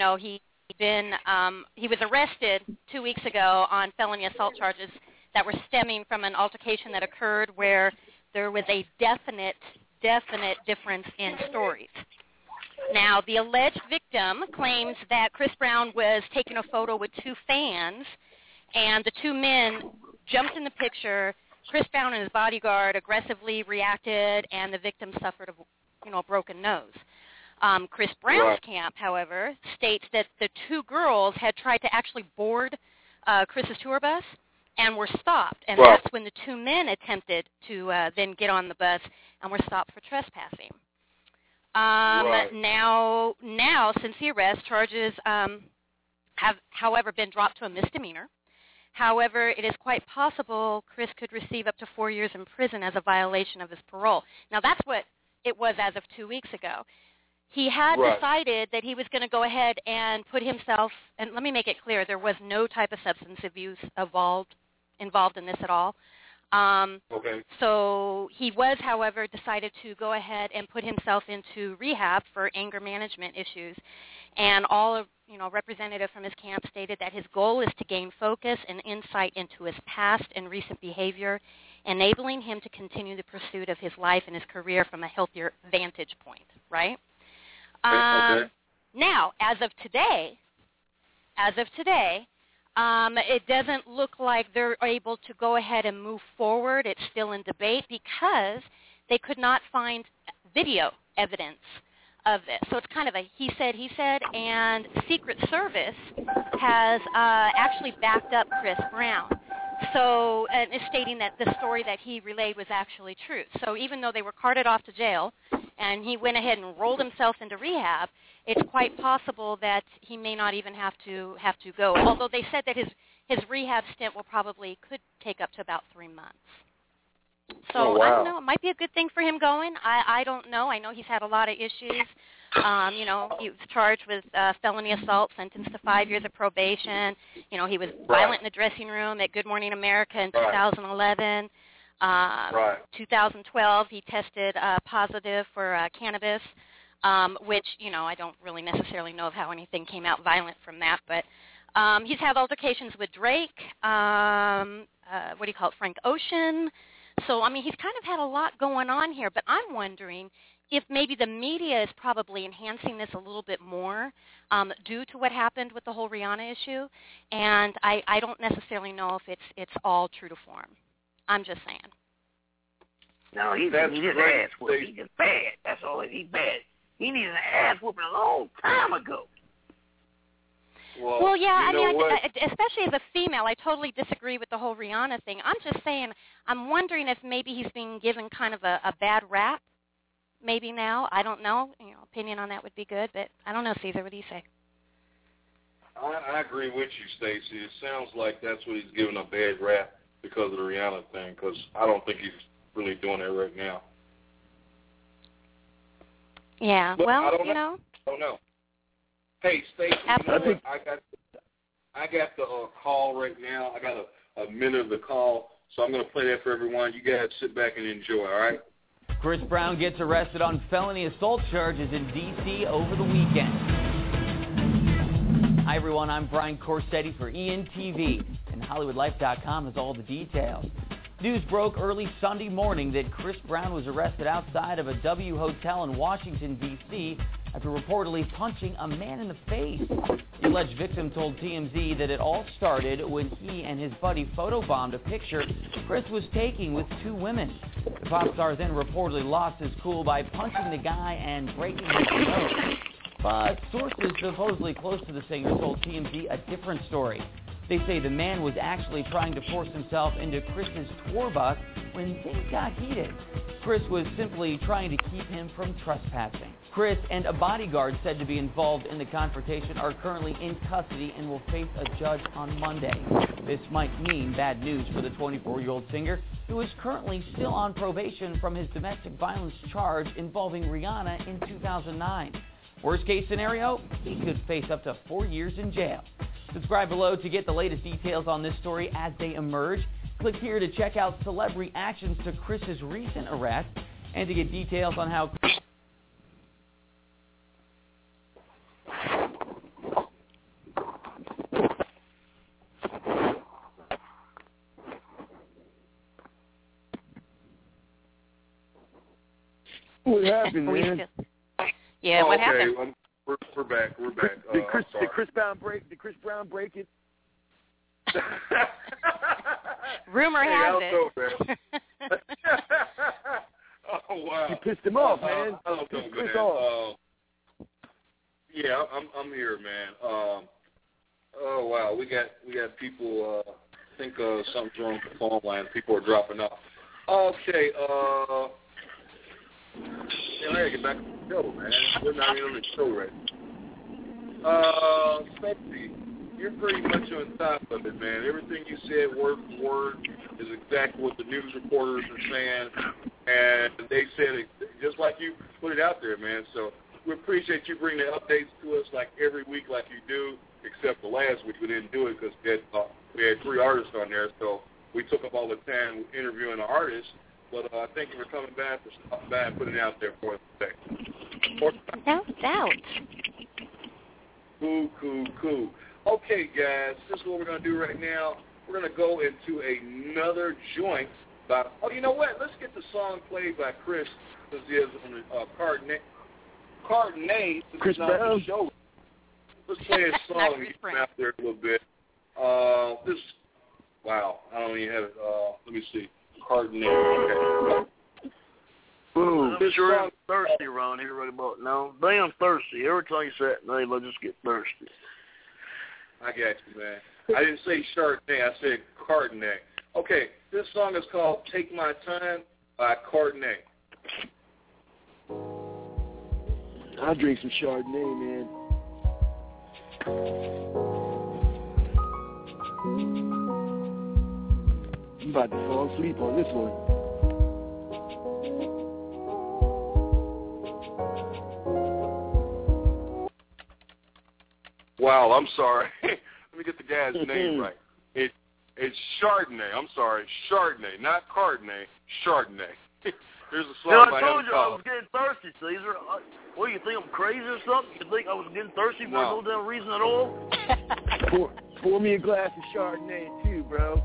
was arrested 2 weeks ago on felony assault charges that were stemming from an altercation that occurred where there was a definite difference in stories. Now, the alleged victim claims that Chris Brown was taking a photo with two fans, and the two men jumped in the picture. Chris Brown and his bodyguard aggressively reacted, and the victim suffered a broken nose. Chris Brown's camp, however, states that the two girls had tried to actually board Chris's tour bus and were stopped, and that's when the two men attempted to then get on the bus and were stopped for trespassing. Now, since the arrest, charges have, however, been dropped to a misdemeanor. However, it is quite possible Chris could receive up to 4 years in prison as a violation of his parole. Now, that's what it was as of 2 weeks ago. He had decided that he was going to go ahead and put himself, and let me make it clear, there was no type of substance abuse involved in this at all. So he was, however, decided to go ahead and put himself into rehab for anger management issues. And representative from his camp stated that his goal is to gain focus and insight into his past and recent behavior, enabling him to continue the pursuit of his life and his career from a healthier vantage point, right? Now, as of today, it doesn't look like they're able to go ahead and move forward. It's still in debate because they could not find video evidence of this. So it's kind of a he said, and Secret Service has actually backed up Chris Brown. So, and is stating that the story that he relayed was actually true. So even though they were carted off to jail and he went ahead and rolled himself into rehab, it's quite possible that he may not even have to go. Although they said that his rehab stint could take up to about 3 months. So I don't know. It might be a good thing for him going. I don't know. I know he's had a lot of issues. He was charged with felony assault, sentenced to 5 years of probation. He was violent in the dressing room at Good Morning America in 2011. 2012, he tested positive for cannabis, which, I don't really necessarily know of how anything came out violent from that. But he's had altercations with Drake, Frank Ocean. So, he's kind of had a lot going on here, but I'm wondering if maybe the media is probably enhancing this a little bit more due to what happened with the whole Rihanna issue, and I don't necessarily know if it's all true to form. I'm just saying. No, he's just ass whooping. He's just bad. That's all. He's bad. He needed an ass whooping a long time ago. Well, yeah, especially as a female, I totally disagree with the whole Rihanna thing. I'm just saying, I'm wondering if maybe he's being given kind of a bad rap, maybe now. I don't know. Opinion on that would be good, but I don't know, Caesar. What do you say? I agree with you, Stacey. It sounds like that's what he's giving a bad rap because of the Rihanna thing, because I don't think he's really doing that right now. Yeah, but well, I don't know. Hey, Stacey, I got the call right now. I got a minute of the call, so I'm going to play that for everyone. You guys sit back and enjoy, all right? Chris Brown gets arrested on felony assault charges in D.C. over the weekend. Hi, everyone. I'm Brian Corsetti for ENTV, and HollywoodLife.com has all the details. News broke early Sunday morning that Chris Brown was arrested outside of a W hotel in Washington, D.C. after reportedly punching a man in the face. The alleged victim told TMZ that it all started when he and his buddy photobombed a picture Chris was taking with 2 women. The pop star then reportedly lost his cool by punching the guy and breaking his nose. But sources supposedly close to the singer told TMZ a different story. They say the man was actually trying to force himself into Chris's tour bus when things got heated. Chris was simply trying to keep him from trespassing. Chris and a bodyguard said to be involved in the confrontation are currently in custody and will face a judge on Monday. This might mean bad news for the 24-year-old singer, who is currently still on probation from his domestic violence charge involving Rihanna in 2009. Worst case scenario, he could face up to 4 years in jail. Subscribe below to get the latest details on this story as they emerge. Click here to check out celeb reactions to Chris's recent arrest and to get details on how... What happened, man? Yeah, what happened? We're back. Did Chris Brown break it? Rumor has it. Oh wow! You pissed him off, man. I don't know, Chris man. off. Yeah, I'm here, man. Oh wow, we got people. I think something's wrong with the phone line. People are dropping off. Okay. I gotta get back to the show, man. We're not even on the show right now. Let's see. you're pretty much on top of it, man. Everything you said, word for word, is exactly what the news reporters are saying, and they said it just like you put it out there, man. So we appreciate you bringing the updates to us like every week, like you do. Except for last week, we didn't do it because we had 3 artists on there, so we took up all the time interviewing the artists. But thank you for coming back, for stopping by and putting it out there for us today. No doubt. Cool. Okay, guys, this is what we're going to do right now. We're going to go into another joint. Oh, you know what? Let's get the song played by Chris, since he is on the Cardinay. Chris Brown. Show. Let's play a song out there a little bit. Wow, I don't even have it. Let me see. Cardinay. Okay. Boom. I'm sure I'm thirsty around here right about now. Damn thirsty. Every time you say that name, I just get thirsty. I got you, man. I didn't say Chardonnay. I said Cardinay. Okay, this song is called Take My Time by Cardinay. I'll drink some Chardonnay, man. I'm about to fall asleep on this one. Wow, I'm sorry. Let me get the guy's name right. It's Chardonnay. I'm sorry, Chardonnay, not Cardinay. Chardonnay. Here's a song I by told him you I was getting thirsty, Caesar. What, you think I'm crazy or something? You think I was getting thirsty for no damn reason at all? Pour me a glass of Chardonnay too, bro.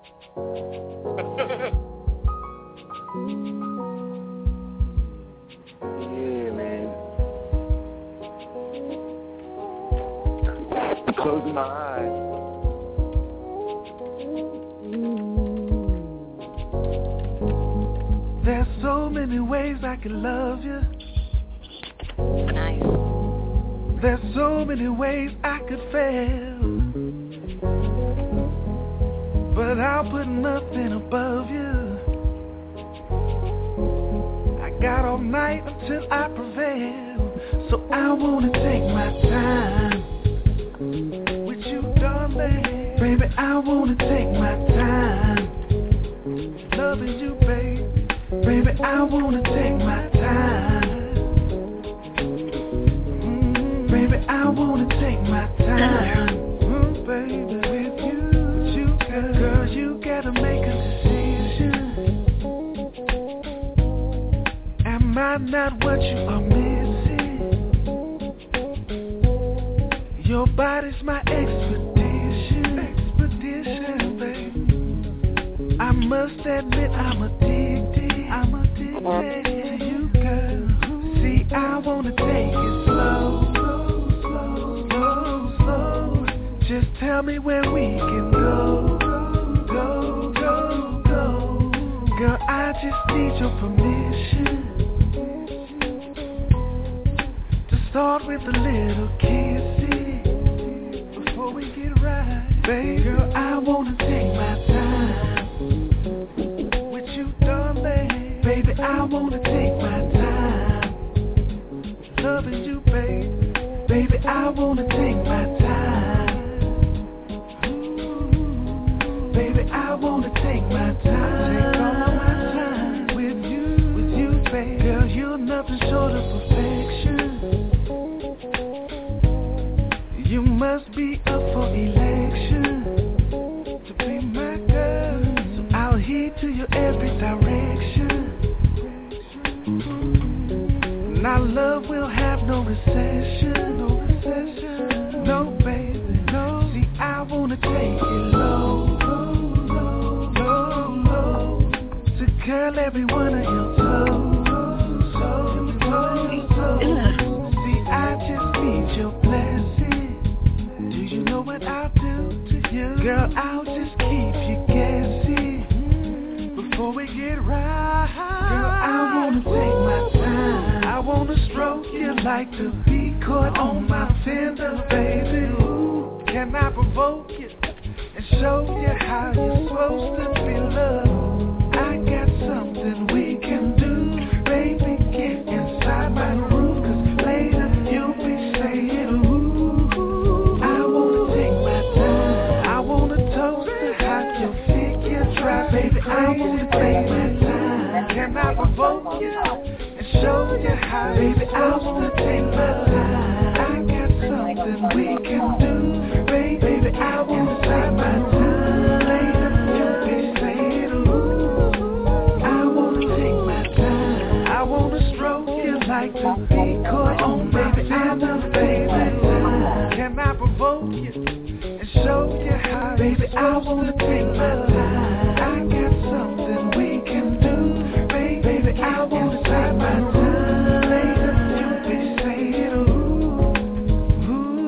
Yeah, man. I'm closing my eyes. There's so many ways I can love you. Nice. There's so many ways I could fail, but I'll put nothing above you. I got all night until I prevail, so I wanna take my time with you, darling. Baby, I wanna take my time loving you, baby. Baby, I wanna take my time. Baby, I wanna take my time. Baby, with you, girl, you gotta make a decision. Am I not what you are missing? Your body's my expedition, baby. I must admit I'm addicted to you, girl. See, I wanna take it slow. Just tell me where we can go. Girl, I just need your permission to start with a little kissing before we get right. Baby, girl, I wanna take my time with you, darling. Baby, I wanna take my time loving you, baby. Baby, I wanna take my time. Baby, I wanna take my time. Take all my time with you, baby. Girl, you're nothing short of perfection. You must be up for election to be my girl. So I'll heed to your every direction. And our love will have no recession. No, baby, no. See, I wanna take it low. To curl every one of your toes. See, I just need your blessing. Do you know what I'll do to you? Girl, I'll just keep you guessing before we get right. Girl, I wanna take my time. I wanna stroke you like to be caught on my fender, baby. Ooh, can I provoke you and show you how you're supposed to be loved? I got something we can do, baby. Get inside my room, 'cause later you'll be saying, ooh, I wanna take my I wanna take my time. Can I provoke you and show you how? Baby, I wanna take my time. I got something we can do. Baby, I wanna take my time. Later, you be saying, ooh, I wanna take my time. I wanna stroke you like the decoy on, baby, I wanna take my time. Can I provoke you and show you how? Baby, I wanna take my time. I got something we can do. Baby, I wanna take my time. Later, you be saying, ooh,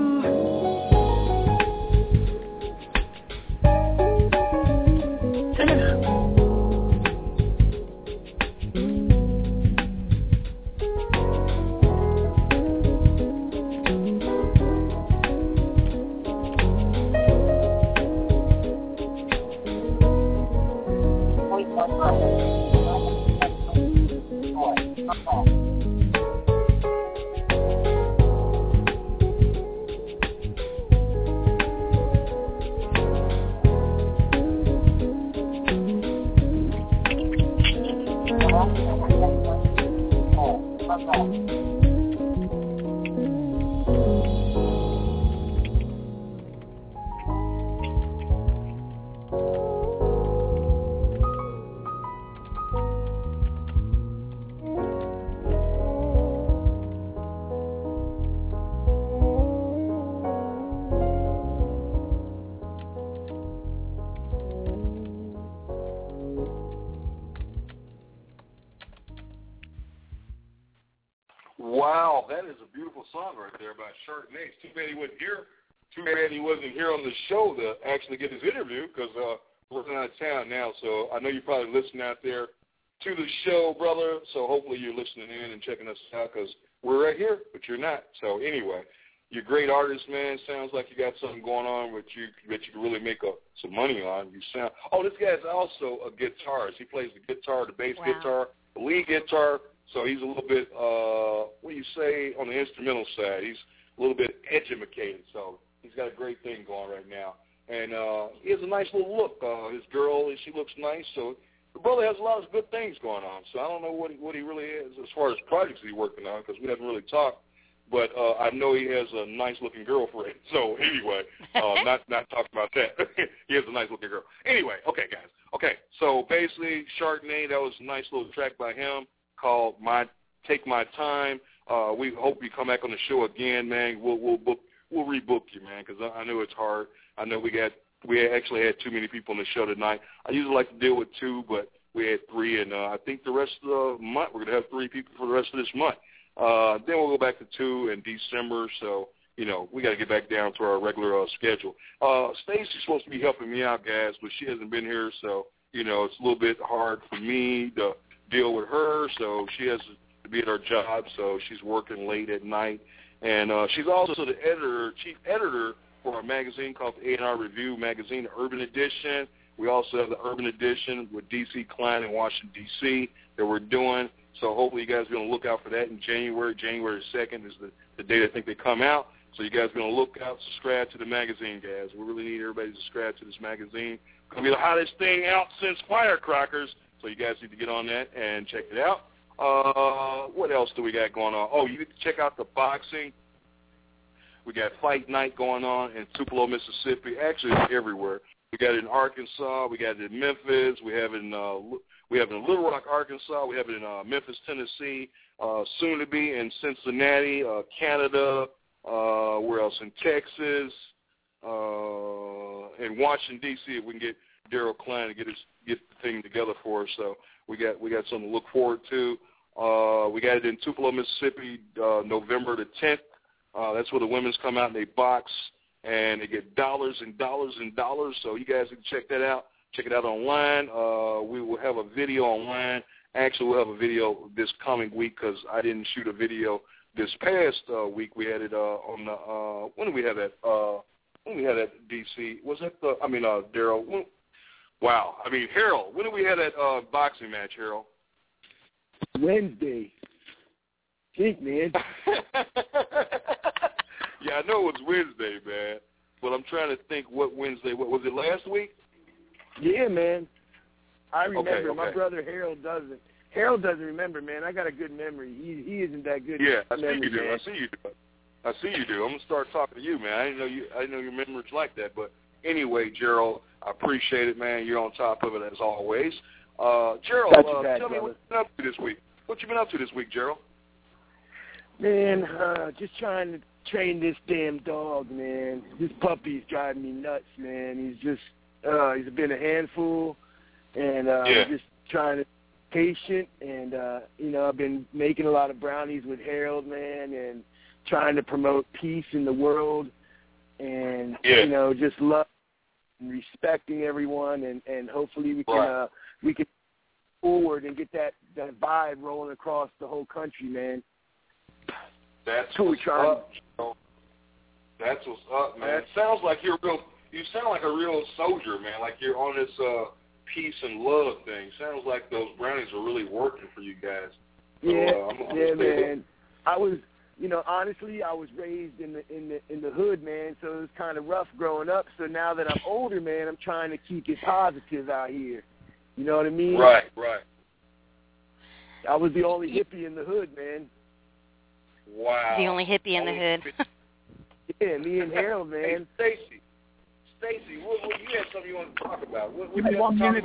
Wow, that is a beautiful song right there by Chardonnay. Too bad he wasn't here. Too bad he wasn't here on the show to actually get his interview because we're out of town now. So I know you're probably listening out there to the show, brother. So hopefully you're listening in and checking us out because we're right here, but you're not. So anyway, you're a great artist, man. Sounds like you got something going on that you can really make some money on. You sound. Oh, this guy's also a guitarist. He plays the guitar, the bass guitar, the lead guitar. So he's a little bit, what do you say, on the instrumental side. He's a little bit educated. So he's got a great thing going right now. And he has a nice little look. His girl, she looks nice. So the brother has a lot of good things going on. So I don't know what he really is as far as projects he's working on because we haven't really talked. But I know he has a nice-looking girlfriend. So anyway, not talking about that. He has a nice-looking girl. Anyway, okay, guys. Okay, so basically Chardonnay, that was a nice little track by him called Take My Time. We hope you come back on the show again, man. We'll rebook you, man, because I know it's hard. I know we actually had too many people on the show tonight. I usually like to deal with 2, but we had 3, and I think the rest of the month we're going to have 3 people for the rest of this month. Then we'll go back to 2 in December, so, we got to get back down to our regular schedule. Stacy's supposed to be helping me out, guys, but she hasn't been here, so, it's a little bit hard for me to deal with her, so she has to be at her job, so she's working late at night. And she's also the chief editor for a magazine called the A&R Review magazine, Urban Edition. We also have the Urban Edition with D.C. Klein in Washington, D.C. that we're doing. So hopefully you guys are going to look out for that in January. January 2nd is the date I think they come out. So you guys are going to look out, subscribe to the magazine, guys. We really need everybody to subscribe to this magazine. It's going to be the hottest thing out since Firecrackers. So you guys need to get on that and check it out. What else do we got going on? Oh, you need to check out the boxing. We got Fight Night going on in Tupelo, Mississippi. Actually, it's everywhere. We got it in Arkansas. We got it in Memphis. We have it in Little Rock, Arkansas. We have it in Memphis, Tennessee. Soon to be in Cincinnati, Canada. Where else? In Texas. In Washington D.C. If we can get Daryl Klein to get the thing together for us. So we got something to look forward to. We got it in Tupelo, Mississippi, November the 10th. That's where the women's come out and they box and they get dollars and dollars and dollars. So you guys can check that out. Check it out online. We will have a video online. Actually, we'll have a video this coming week because I didn't shoot a video this past week. We had it on the when did we have that? When we had that DC, was that Daryl? Wow. Harold, when did we have that boxing match, Harold? Wednesday. Think, man. Yeah, I know it was Wednesday, man. But I'm trying to think what Wednesday. What was it, last week? Yeah, man. I remember. Okay. My brother Harold doesn't. Harold doesn't remember, man. I got a good memory. He isn't that good. Yeah, I see memory, you do. man. I see you do. I'm gonna start talking to you, man. I didn't know your memory's like that. But anyway, Gerald, I appreciate it, man. You're on top of it as always. Gerald, tell me what you've been up to this week. What you been up to this week, Gerald? Man, just trying to train this damn dog, man. This puppy's driving me nuts, man. He's been a handful, and just trying to be patient. And I've been making a lot of brownies with Harold, man, and trying to promote peace in the world, and just love and respecting everyone, and hopefully we can forward and get that vibe rolling across the whole country, man. That's what's up. That's what's up, man. It sounds like you sound like a real soldier, man. Like you're on this peace and love thing. Sounds like those brownies are really working for you guys. So, man. I was, honestly, I was raised in the hood, man. So it was kind of rough growing up. So now that I'm older, man, I'm trying to keep it positive out here. You know what I mean? Right. I was the only hippie in the hood, man. Wow. The only hippie in the hood. Yeah, me and Harold, man. Hey, Stacy, what you had something you want to talk about? What Give me 1 minute.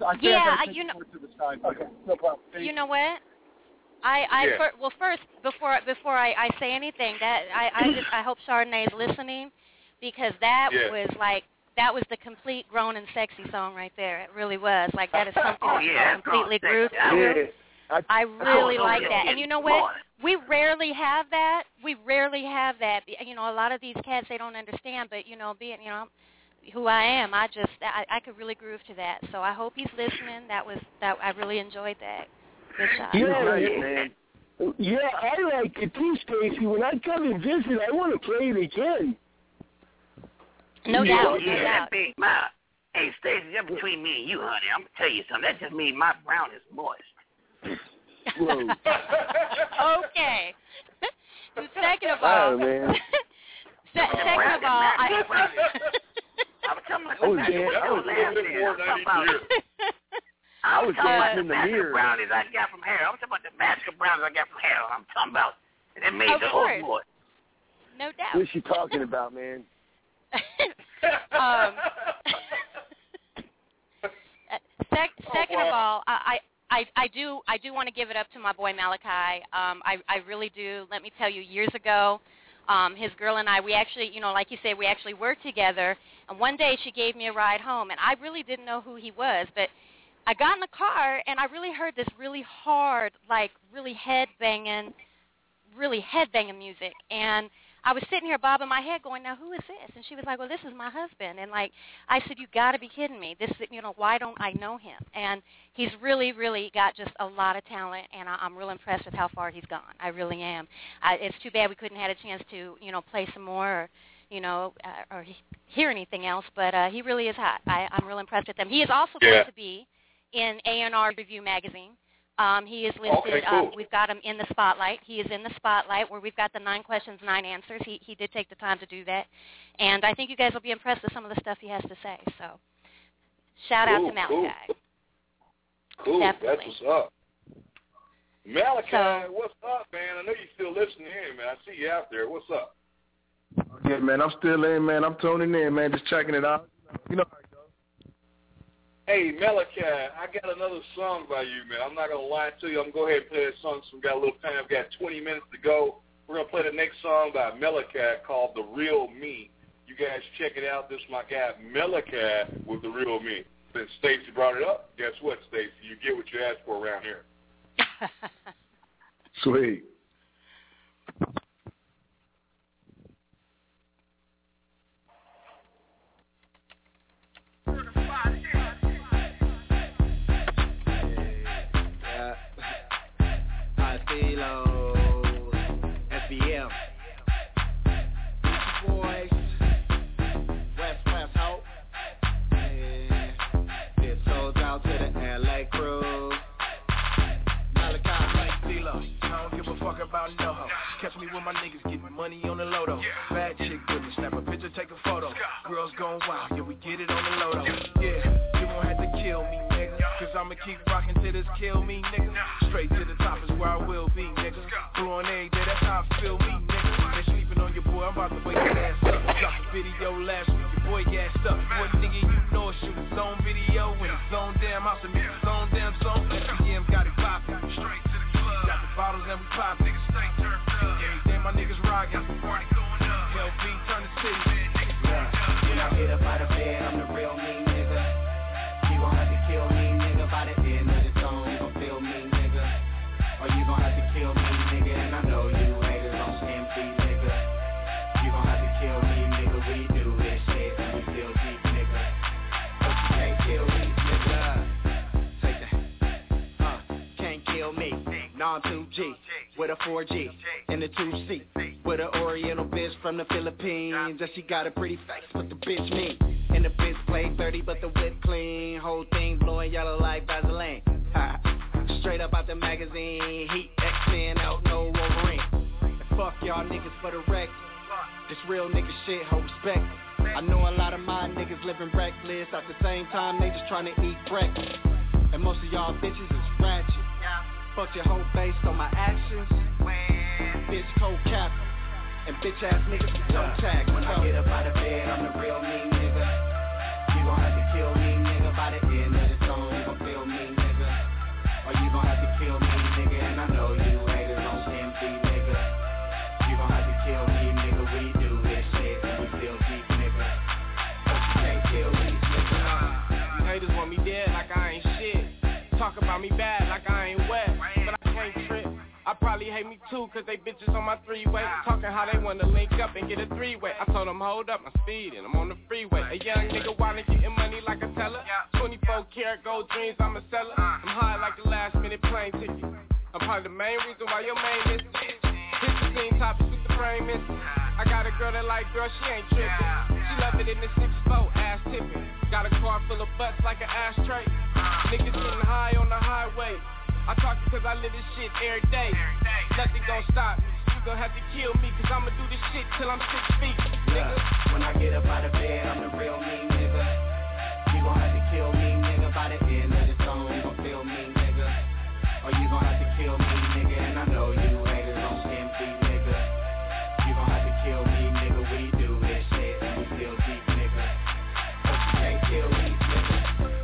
Okay, no problem. You know what? First, before I say anything, I hope Chardonnay is listening, because that was the complete grown and sexy song right there. It really was. Like, that is something I completely grew to. I really like that. And you know what? We rarely have that. A lot of these cats, they don't understand, but, being, who I am, I could really groove to that. So I hope he's listening. I really enjoyed that. Good job. Man. Yeah, I like it too, Stacy. When I come and visit, I want to play it again. No doubt. Big mouth. Hey, Stacy, that's between me and you, honey. I'm going to tell you something. That just means my brown is moist. Okay. Second of all, I was dancing in the mirror. Brownies I got from Harold. I'm talking about the master brownies I got from Harold. I'm talking about that made the whole boy. No doubt. What's she talking about, man? Second of all, I do want to give it up to my boy Malachi. I really do. Let me tell you, years ago, his girl and I, we actually, like you say, we actually worked together. And one day she gave me a ride home, and I really didn't know who he was, but I got in the car and I really heard this really hard, like really head-banging music. And I was sitting here bobbing my head going, now who is this? And she was like, well, this is my husband. And like, I said, you got to be kidding me. This, why don't I know him? And he's really, really got just a lot of talent, and I'm real impressed with how far he's gone. I really am. It's too bad we couldn't have a chance to, play some more or hear anything else, but he really is hot. I'm real impressed with him. He is also going to be in A&R Review magazine. He is listed. Okay, cool. We've got him in the spotlight. He is in the spotlight where we've got the 9 questions, 9 answers. He did take the time to do that, and I think you guys will be impressed with some of the stuff he has to say. So, shout out to Malachi. Cool. Definitely. That's what's up. Malachi, what's up, man? I know you're still listening in, man. I see you out there. What's up? Yeah, man, I'm still in, man. I'm tuning in, man. Just checking it out. You know how it goes. Hey, Malachi, I got another song by you, man. I'm not going to lie to you. I'm going to go ahead and play that song since we got a little time. We've got 20 minutes to go. We're going to play the next song by Malachi called The Real Me. You guys check it out. This is my guy, Malachi, with The Real Me. Since Stacey brought it up, guess what, Stacey? You get what you asked for around here. Sweet. SBM. Boys, West Hope. This goes out to the LA crew. Malachi, like D-Lo. I don't give a fuck about no hoe. Catch me with my niggas getting money on the loto. Bad chick with me, snap a picture, take a photo. Girls going wild, yeah, we get it on the loto. Yeah, you won't have to kill me, nigga, cause I'm kill me, nigga. Straight to the top is where I will be, nigga. Blue on every day, that's how I feel me, nigga. They sleeping on your boy, I'm about to wake his ass up. Drop a video last week, your boy gassed up. Boy, nigga, you know it, shoot his own video in his own damn house and make his own damn song. FBM got it poppin', straight to the club. Got the bottles and we pop, niggas stay turned up. Every day my niggas rockin', the party going up. LV turn the city. When I get up out of bed, I'm the real me, nigga. You gon' have to kill me, nigga. By the end of the song, you gon' feel me, nigga. Or you gon' have to kill me, nigga. And I know you haters on empty, nigga. You gon' have to kill me, nigga. We do this shit and we still deep, nigga. But you can't kill me, nigga. Take that. Can't kill me. Non-2G with a 4G and a 2C with an Oriental bitch from the Philippines. And she got a pretty face, but the bitch mean. And the bitch play 30, but the whip clean. Whole thing blowing yellow like Vaseline. Straight up out the magazine. Heat X-Men out, no Wolverine. And fuck y'all niggas for the wreck. This real nigga shit, hold respect. I know a lot of my niggas living reckless. At the same time, they just trying to eat breakfast. And most of y'all bitches is ratchet. Fuck your whole based on my actions. Bitch cold cap. And bitch ass niggas with toe tag. When I get up out of bed, I'm the real me, nigga. You gon' have to kill me, nigga. By the end of the song, you gon' feel me, nigga. Or you gon' have to kill me, nigga. And I know you haters on empty, nigga. You gon' have to kill me, nigga. We do this shit and we still deep, nigga. But you can't kill me, nigga. You haters want me dead like I ain't shit. Talk about me bad like I ain't wet. But I can't trip. I probably hate me too, cause they bitches on my three-way. Talking how they wanna link up and get a three-way. I told them hold up my speed and I'm on the freeway. A young nigga wildin' getting money like a teller. 24 karat gold dreams, I'm a seller. I'm high like the last minute plane ticket. I'm probably the main reason why your main is hit the scene, top it, shoot the frame is. I got a girl that like girl, she ain't trippin'. She love it in the 6'4", ass tippin'. Got a car full of butts like an ashtray. Niggas getting high on the highway. I talk because I live this shit every day. Nothing gon' stop me. You gon' have to kill me, cause I'ma do this shit till I'm 6 feet, nigga. When I get up out of bed, I'm the real me, nigga. You gon' have to kill me, nigga. By the end of the song, you gon' feel me, nigga. Or you gon' have to kill me, nigga. And I know you haters on empty, nigga. You gon' have to kill me, nigga. We do this shit and we still deep, nigga. But you can't kill me, nigga.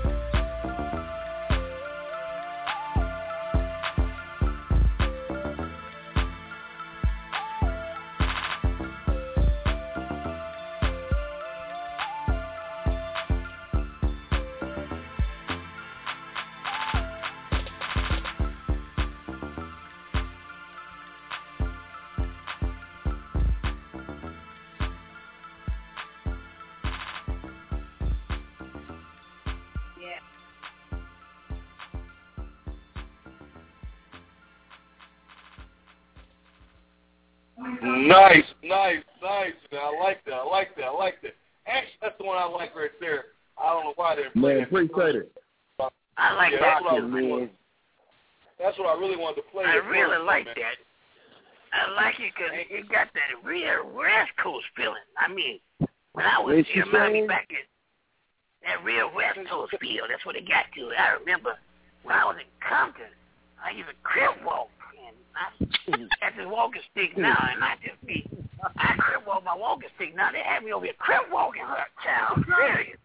Nice. Man, I like that. Actually, that's the one I like right there. I don't know why they're playing. Man, appreciate it. I like that too, man. That's what I really wanted to play. I really like that. I like it because it got that real West Coast feeling. I mean, when I was here, Miami back in that real West Coast feel, that's what it got to. I remember when I was in Compton, I used to crib walk. And I just walking stick now, and I crib walk my walking stick now. They had me over here crib walking her child. Serious.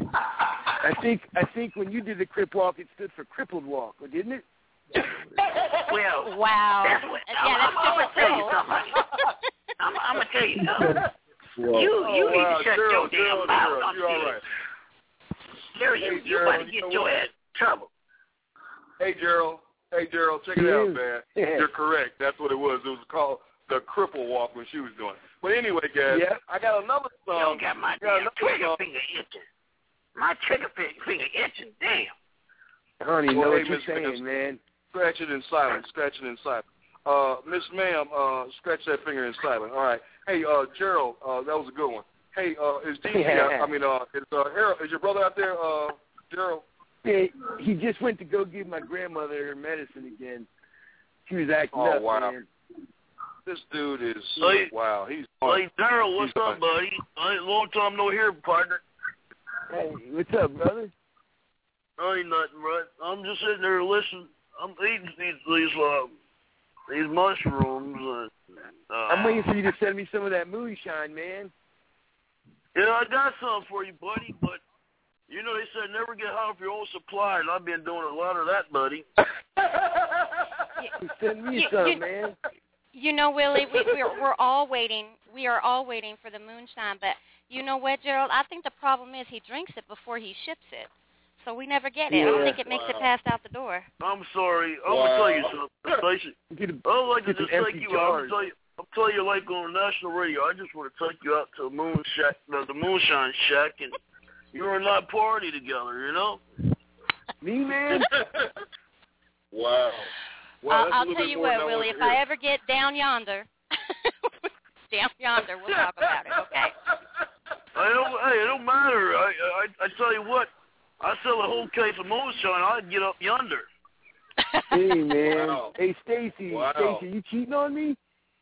I think when you did the crip walk, it stood for crippled walk, didn't it? Well, wow. That's what, I'm gonna tell you something. I'm gonna tell you something. You need to shut your damn mouth. You're all right. Serious, you about to get your ass in trouble. Hey, Gerald, check it out, man. You're correct. That's what it was. It was called the cripple walk when she was doing it. But anyway, guys, I got another song. You don't got my damn trigger finger itching. My trigger finger itching, damn. I don't even know what you're saying, man. Scratch it in silence. Miss Ma'am, scratch that finger in silence. All right. Hey, Gerald, that was a good one. Hey, is DJ, Harold, is your brother out there, Gerald? Yeah, he just went to go give my grandmother her medicine again. She was acting up, man. This dude is wow. He's hey, Daryl, what's up, buddy? Long time no hear, partner. Hey, what's up, brother? Ain't nothing, right? I'm just sitting there listening. I'm eating these mushrooms. I'm waiting for you to send me some of that moonshine, man. Yeah, I got some for you, buddy, but you know they said never get high off your own supply, and I've been doing a lot of that, buddy. Send me some, man. You know, Willie, we're all waiting. We are all waiting for the moonshine, but you know what, Gerald? I think the problem is he drinks it before he ships it, so we never get it. I don't think it makes it past out the door. I'm sorry. I'm gonna tell you something. I'd like to just take you out. I'll tell you, like on national radio, I just want to take you out to the Moonshine Shack, and you and I party together, you know? Me, man? Wow. I'll tell you what, Willie, if I ever get down yonder, we'll talk about it, okay? It don't matter. I tell you what, I sell a whole case of moonshine, I'd get up yonder. Hey, man. Wow. Hey, Stacy, you cheating on me?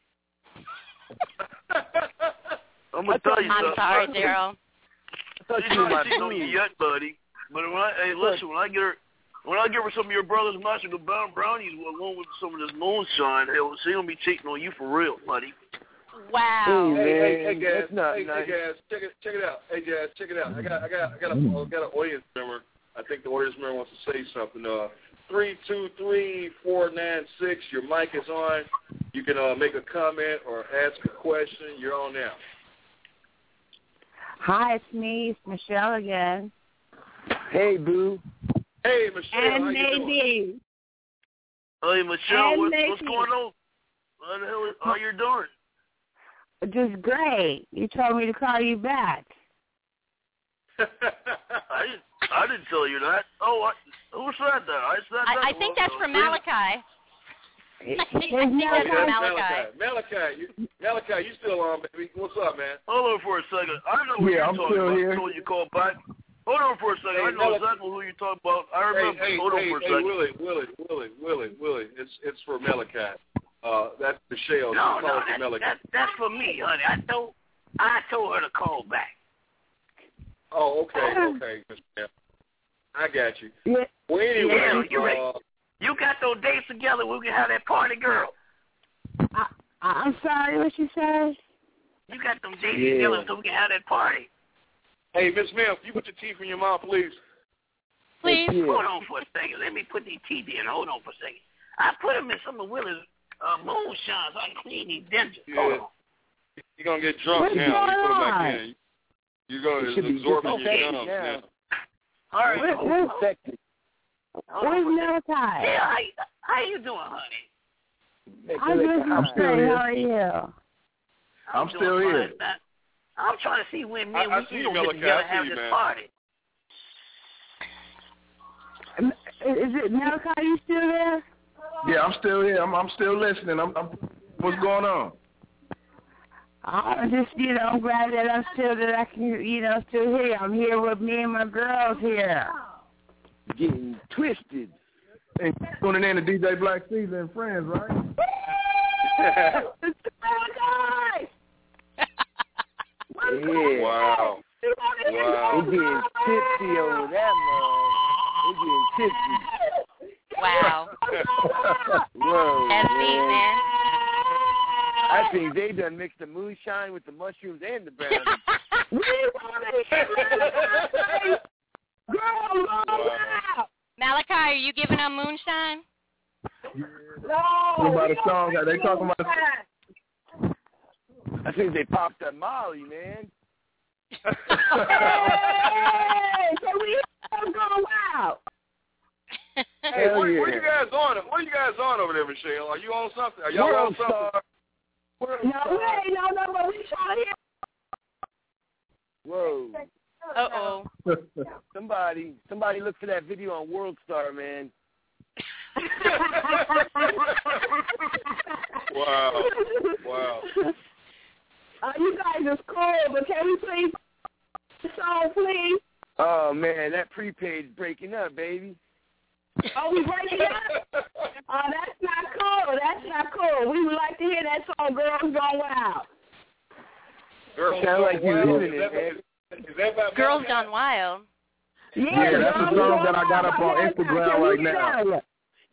I'm going to tell you something. I'm sorry, Daryl. I thought you were cheating on you yet, buddy. But listen, when I get her some of your brother's magical brownies along with some of this moonshine, she gonna be cheating on you for real, buddy. Wow. Hey, Jazz. That's not Hey, nice. Jazz, check it out. Hey, Jazz, check it out. I got an audience member. I think the audience member wants to say something. 323-496. Your mic is on. You can make a comment or ask a question. You're on now. Hi, it's me. It's Michelle again. Hey, boo. Hey, Michelle. And how you doing? maybe. Hey, Michelle, what's maybe. going on? What the hell? How you doing? Just great. You told me to call you back. I didn't tell you that. Oh, who said that? I think that's from Malachi. I think Malachi. that's from Malachi. Malachi, you still on, baby? What's up, man? Hold on for a second. I know what you're talking about. Here. So you call back. Hold on for a second. I know exactly who you're talking about. I remember. Hold on for a second. Willie. It's for Malachi. That's Michelle. No, that's for me, honey. I told her to call back. Oh, okay, Michelle. I got you. Yeah. Well, anyway, You got those dates together, we can have that party, girl. I'm sorry, what you said? You got them dates together so we can have that party. Hey, Miss Mel, you put your teeth in your mouth, please. Please. Hold on for a second. Let me put these teeth in. Hold on for a second. I put them in some of Willie's moonshine so I can clean these dentures. Hold on. You're going to get drunk now. You put them back in. You're going to absorb in your gums now. All right. Where's Malachi? Yeah, how you doing, honey? I'm still here. How are you? I'm still here. I'm trying to see when me and we you, get together and have this party. Is it Malachi? You still there? Yeah, I'm still here. I'm still listening. What's going on? I'm just, I'm glad that I can, still here. I'm here with me and my girls here. Getting twisted. And tuning in to DJ Black Caesar and friends, right? It's Malachi! Yeah. Wow. We're getting tipsy over that, man. We're getting tipsy. Wow. Whoa, That's deep, man. I think they done mixed the moonshine with the mushrooms and the brownies. We want to hear girl, wow. Malachi, are you giving them moonshine? No. What about a song? Are they talking about? I think they popped that Molly, man. Hey, so we all go wow. Hey, where you guys on? What are you guys on over there, Michelle? Are you on something? Are y'all on something? No, we ain't on no, but we trying to hear. Whoa. Uh-oh. Somebody look for that video on World Star, man. Wow. You guys are cool, but can we please the song, please? Oh, man, that prepaid's breaking up, baby. Oh, we breaking up? Oh, that's not cool. That's not cool. We would like to hear that song, Girls Gone Wild. Sound like you're living it, man. Girls Gone Wild. Yeah, that's the song that I got up on Instagram right now.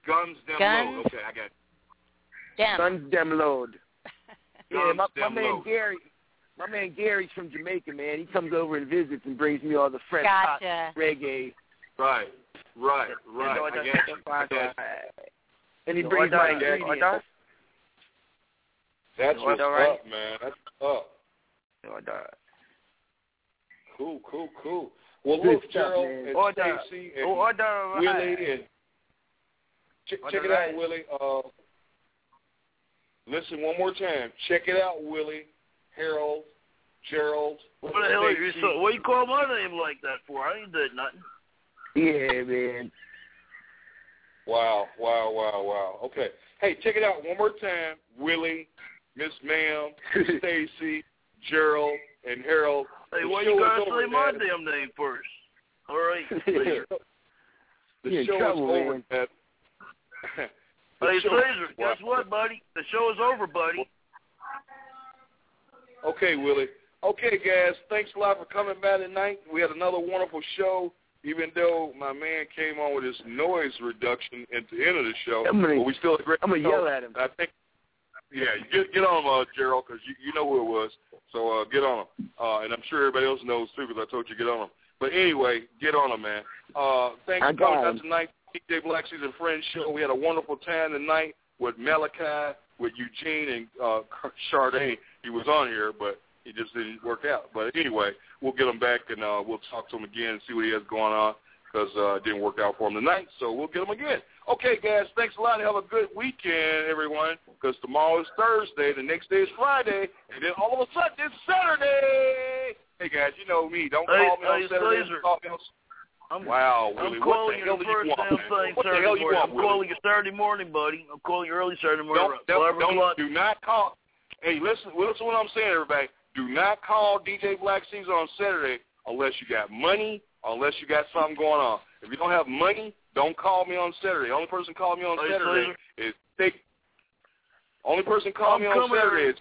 Guns Dem Load. Okay, I got it. Guns Dem Load. Yeah, my man Load. Gary. My man Gary's from Jamaica, man. He comes over and visits and brings me all the fresh hot reggae. Right. I got you. And he brings my ingredients. That's what's up, man. That's what's up. Cool. Well, look, Gerald and Stacy and Willie, and check it out, Willie. Listen one more time. Check it out, Willie, Harold, Gerald. What the hell are you? What you call my name like that for? I ain't did nothing. Yeah, man. Wow. Okay. Hey, check it out one more time. Willie, Miss Ma'am, Stacy, Gerald, and Harold. Hey, why you gotta say my damn name first? All right. The show is over, man. Hey, Caesar, guess what, buddy? The show is over, buddy. Okay, Willie. Okay, guys, thanks a lot for coming by tonight. We had another wonderful show, even though my man came on with his noise reduction at the end of the show. But we still had a great show. I'm going to yell at him. I think, get on him, Gerald, because you know who it was. So get on him. And I'm sure everybody else knows, too, because I told you to get on him. But anyway, get on him, man. Thanks for coming out tonight. DJ Black Season Friends Show. We had a wonderful time tonight with Malachi, with Eugene, and Sade. He was on here, but it just didn't work out. But anyway, we'll get him back, and we'll talk to him again and see what he has going on, because it didn't work out for him tonight, so we'll get him again. Okay, guys, thanks a lot. Have a good weekend, everyone, because tomorrow is Thursday, the next day is Friday, and then all of a sudden it's Saturday. Hey, guys, you know me. Don't call me on Saturday. Wow, Willie, I'm calling you the first damn thing Saturday morning. I'm calling you Saturday morning, buddy. I'm calling you early Saturday morning. Do not call. Hey, listen what I'm saying, everybody. Do not call DJ Black Caesar on Saturday unless you got money, unless you got something going on. If you don't have money, don't call me on Saturday. The only person call me on Saturday is State. Only person call me on Saturday is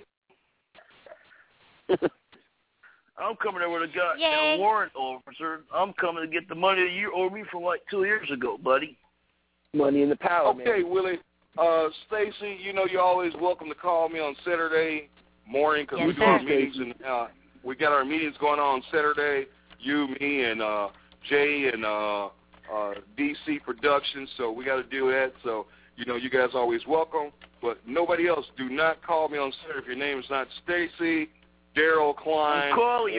State. I'm coming there with a goddamn warrant officer. I'm coming to get the money that you owe me from like 2 years ago, buddy. Money in the power, man. Okay, Willie. Stacy, you know you're always welcome to call me on Saturday morning because we do our meetings, and we got our meetings going on Saturday. You, me, and Jay and DC Productions, so we got to do that. So, you know, you guys always welcome, but nobody else. Do not call me on Saturday if your name is not Stacy, Daryl Klein,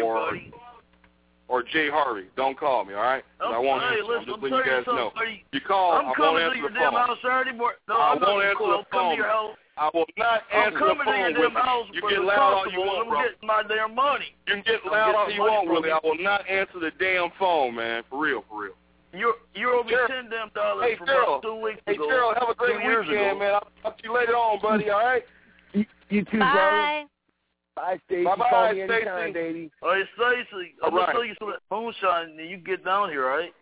or Jay Harvey. Don't call me, all right? I won't answer. I'm just letting you guys know. You call, I won't answer the phone. I won't answer the phone. I will not answer the phone with you. You get loud all you want, bro. I'm getting my damn money. You can get loud all you want, Willie. I will not answer the damn phone, man. For real. You owe me $10 from about 2 weeks ago. Hey, Gerald, have a great weekend, man. I'll talk to you later on, buddy, all right? You too, bye. Bye, Stacy. Bye-bye, Stacy. Hey, Stacy, I'm going to tell you some moonshine and you get down here, all right?